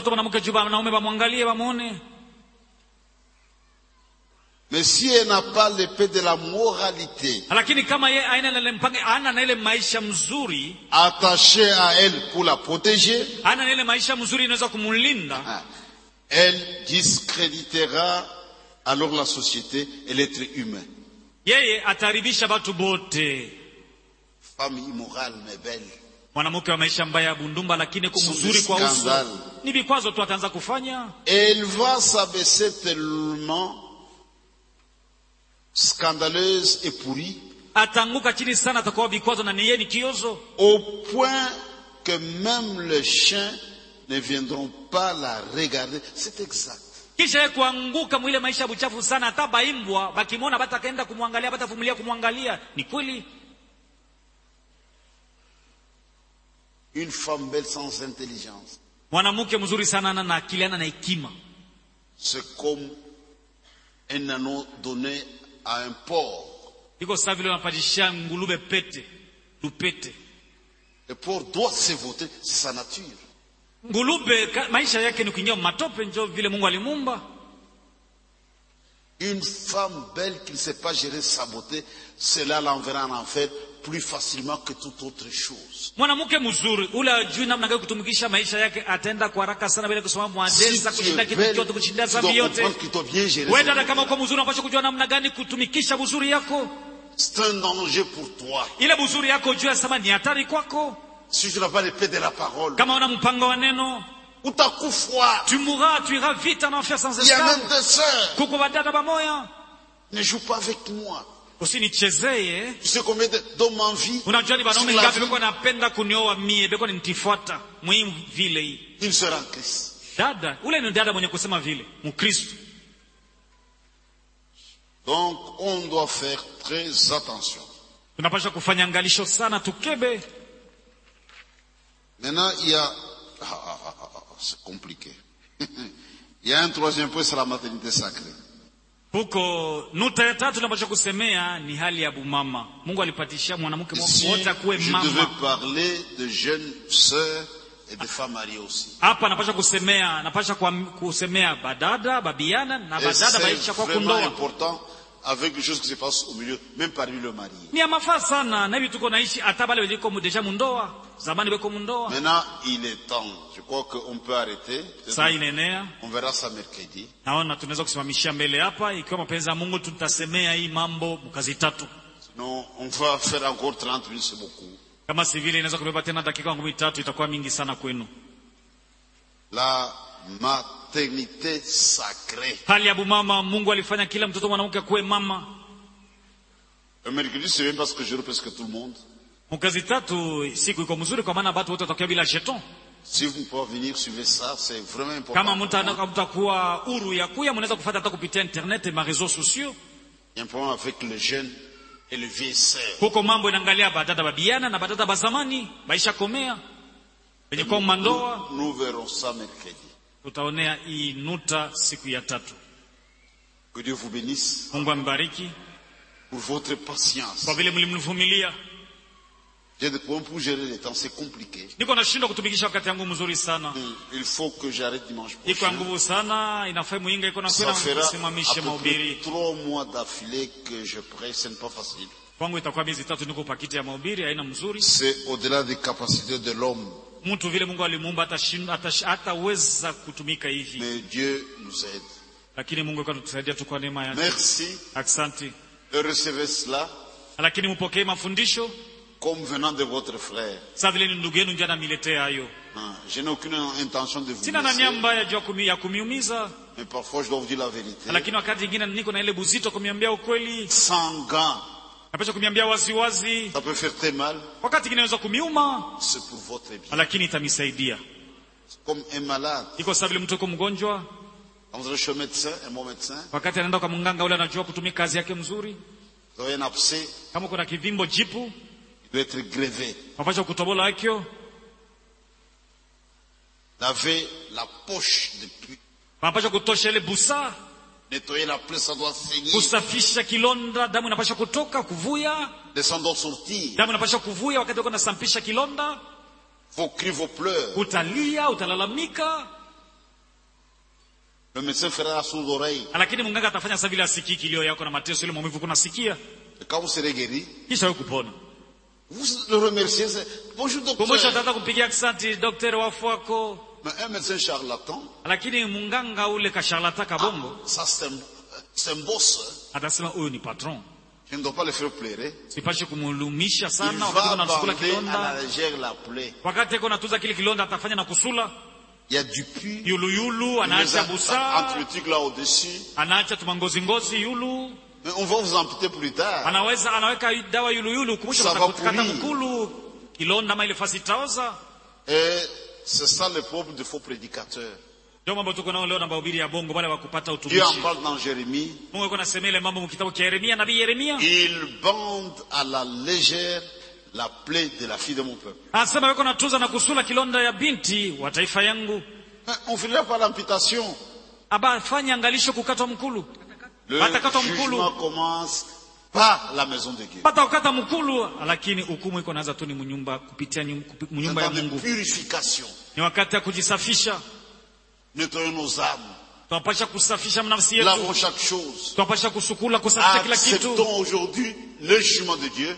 Mais si elle n'a pas l'épée de la moralité attachée à elle pour la protéger, elle discréditera alors la société et l'être humain. Yeye ataribisha watu bote. Femme immorale mais belle. Mwanamke wa maisha mbaya bundumba lakini kumzuri kwa uso. Ni vikwazo tu ataanza kufanya. Elle va s'abaisser tellement scandaleuse et pourrie. Atanguka chini sana, atakuwa vikwazo na yeye ni kiozo. Au point que même les chiens ne viendront pas la regarder. C'est exact. Kisha kuanguka mwile maisha buchafu sana, hata baimbwa bakimwona batakaenda kumwangalia, batavumilia kumwangalia. Ni kweli. Une femme belle sans intelligence. Mwanamke mzuri sana na akili na hekima. C'est comme un anneau donné à un porc. Iko sawa vile unapajisha ngulube pete, lupete. Le porc doit se voter, c'est sa nature. Ngulube maisha yake ni kuingia matope, ndio vile Mungu alimuumba. Une femme belle qui ne sait pas gérer sa beauté, cela l'enverra en enfer plus facilement que toute autre chose. Mwanamke mzuri ule ajui namna gani kutumikisha maisha yake, ataenda kwa haraka sana bila kusoma mwanzesa kushinda kitu chote, kushinda dhambi yote. Wewe dada, kama uko mzuri unapaswa kujua namna gani kutumikisha uzuri yako. C'est un danger pour toi. Ile uzuri yako jua sema ni hatari kwako. Si tu n'as pas l'épée de la parole, kama una mpango wa neno, utakufa. Tu mourras, tu iras vite en enfer sans escale. Il y a même des sœurs. Kuko badada bamoya. Ne joue pas avec moi. Usinichezee. Tu sais combien d'hommes en vie? Unajua ni banaume ngapi beko napenda kunioa mie, beko nitifuata muhimu vile hii. Il sera en Christ. Dada, ule ni dada mwenye kusema vile, Mkristo. Donc on doit faire très attention. Tunapaswa kufanya angalisho sana, tukebe. Maintenant il y a c'est compliqué. Il y a un troisième point, c'est la maternité sacrée. Huko nuta ya tatu tunapaswa kusemea ni hali ya bumama. Mungu alipatisha mwanamke wote akuwe mama. Je devais parler de jeunes sœurs et de femmes mariées aussi. Hapa napaswa kusemea badada, babiana na badada baisha kwa kundoa. C'est important avec les choses qui se passent au milieu, même parmi le mari. Ni amafaa sana na hivi tuko naishi hata bale wliko deja mundoa, zamani beko mundoa. Maintenant, il est temps. Je crois qu'on peut arrêter. Saa inenea. On verra ça mercredi. Naona tunaweza kusimamishia mbele hapa, ikiwa mapenzi ya Mungu tutasemea hii mambo mkazi tatu. Non, on va faire encore 30 minutes, c'est beaucoup. Kama si vile inaweza kubeba tena dakika 13, itakuwa mingi sana kwenu. La maternité sacrée. Hali ya bumama, Mungu alifanya kila mtoto mwanamke akuwe mama. Le mercredi, c'est bien parce que je repèse que tout le monde. Mkazi tatu siku iko mzuri kwa maana watu wote watakuwa bila jeton. Si vous pouvez venir suivre ça, c'est vraiment important. Kama mtakuwa huru ya kuya, mnaweza kufuata hata kupitia internet et ma réseaux sociaux. Il y a un problème avec les jeunes et les vieilles sœurs. Huko mambo inaangalia badada babiana na badada bazamani, baisha komea. Benye kwa mandoa. Nous verrons ça mercredi. Tutaonea hii nuta siku ya tatu. Que Dieu vous bénisse. Mungu ambariki pour votre patience. Kwa vile mlimvumilia. J'ai des problèmes pour gérer le temps, c'est compliqué. Niko nashindwa kutumikisha wakati yangu mzuri sana. Il faut que j'arrête dimanche prochain. Iko nguvu sana, inafaa muinga iko na kwenda kusimamisha mahubiri. 3 mois d'affilée que je prêche, ce n'est pas facile. Kwangu itakuwa miezi 3 niko pakiti ya mahubiri, haina mzuri. C'est au-delà des capacités de l'homme. Mtu vile Mungu alimuumba hataweza kutumika hivi. Mais Dieu nous aide. Lakini Mungu akatusaidia tu kwa neema yake. Merci. Asante. De recevoir cela. Lakini mpokee mafundisho comme venant de votre frère. Sasa vile ni ndugu yenu ndio ananiletea hayo. Je n'ai aucune intention de vous. Sina nia mbaya ya kumiumiza. Mais parfois je dois vous dire la vérité. Lakini wakati mwingine niko na ile buzito kumiambia ukweli. Sans gants. Napaswa kumiambia wazi. Ça peut faire très mal. Wakati mwingine inaweza kumiuma. C'est pour votre bien. Lakini itamisaidia. Comme un malade. Iko sawa vile mtu yuko mgonjwa. Vous allez chez le médecin, un bon médecin. Wakati anaenda kwa mganga ule anajua kutumia kazi yake mzuri. Vous avez un abcès. Kama kuna kivimbo jipu, il doit être grévé. Napaswa kutobola hakio. Laver la poche de pluie. Napaswa kutosha ile busa. Nettoyer la plaie, ça doit saigner. Kusafisha kilonda, damu inapaswa kutoka, kuvuya. Le sang doit sortir. Damu inapaswa kuvuya wakati uko unasampisha kilonda. Vos cris, vos pleurs. Utalia, utalalamika. Le médecin fera la sourde oreille. Lakini mganga atafanya sasa vile asikii kilio yako na mateso ile maumivu kunasikia. Quand vous serez guéri, kisha wewe kupona. Vous le remerciez, bonjour docteur. Kumosha tata kumpigia asante daktari wafu wako. Mais un médecin charlatan. Lakini mganga ule ka charlatan kabongo. Ça c'est c'est un boss. Atasema huyu ni patron. Je ne dois pas le faire pleurer. Sipashi kumulumisha sana wakati kuna kusula kilonda. À la légère la plaie. Wakati kuna tuza kile kilonda atafanya na kusula. Il y a du pu. Yulu anaacha busa. Antibiotique là au-dessus. Anaacha tumangozi yulu. Mais on va vous amputer plus tard. Anaweka dawa yulu kumwisho kutakata mkulu. Kilonda maile fasi taoza. Et c'est ça le problème de faux prédicateurs. Dieu en parle dans Jérémie. Ils bandent à la légère la plaie de la fille de mon peuple. On finira par l'amputation. Le jugement commence par la maison de Dieu. C'est de purification. Nettoyons nos âmes. Lavons chaque chose. Acceptons aujourd'hui le jugement de Dieu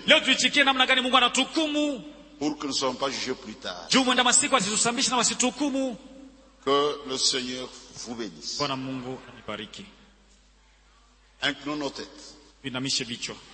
pour que nous ne soyons pas jugés plus tard. Que le Seigneur vous bénisse. Inclinons nos têtes.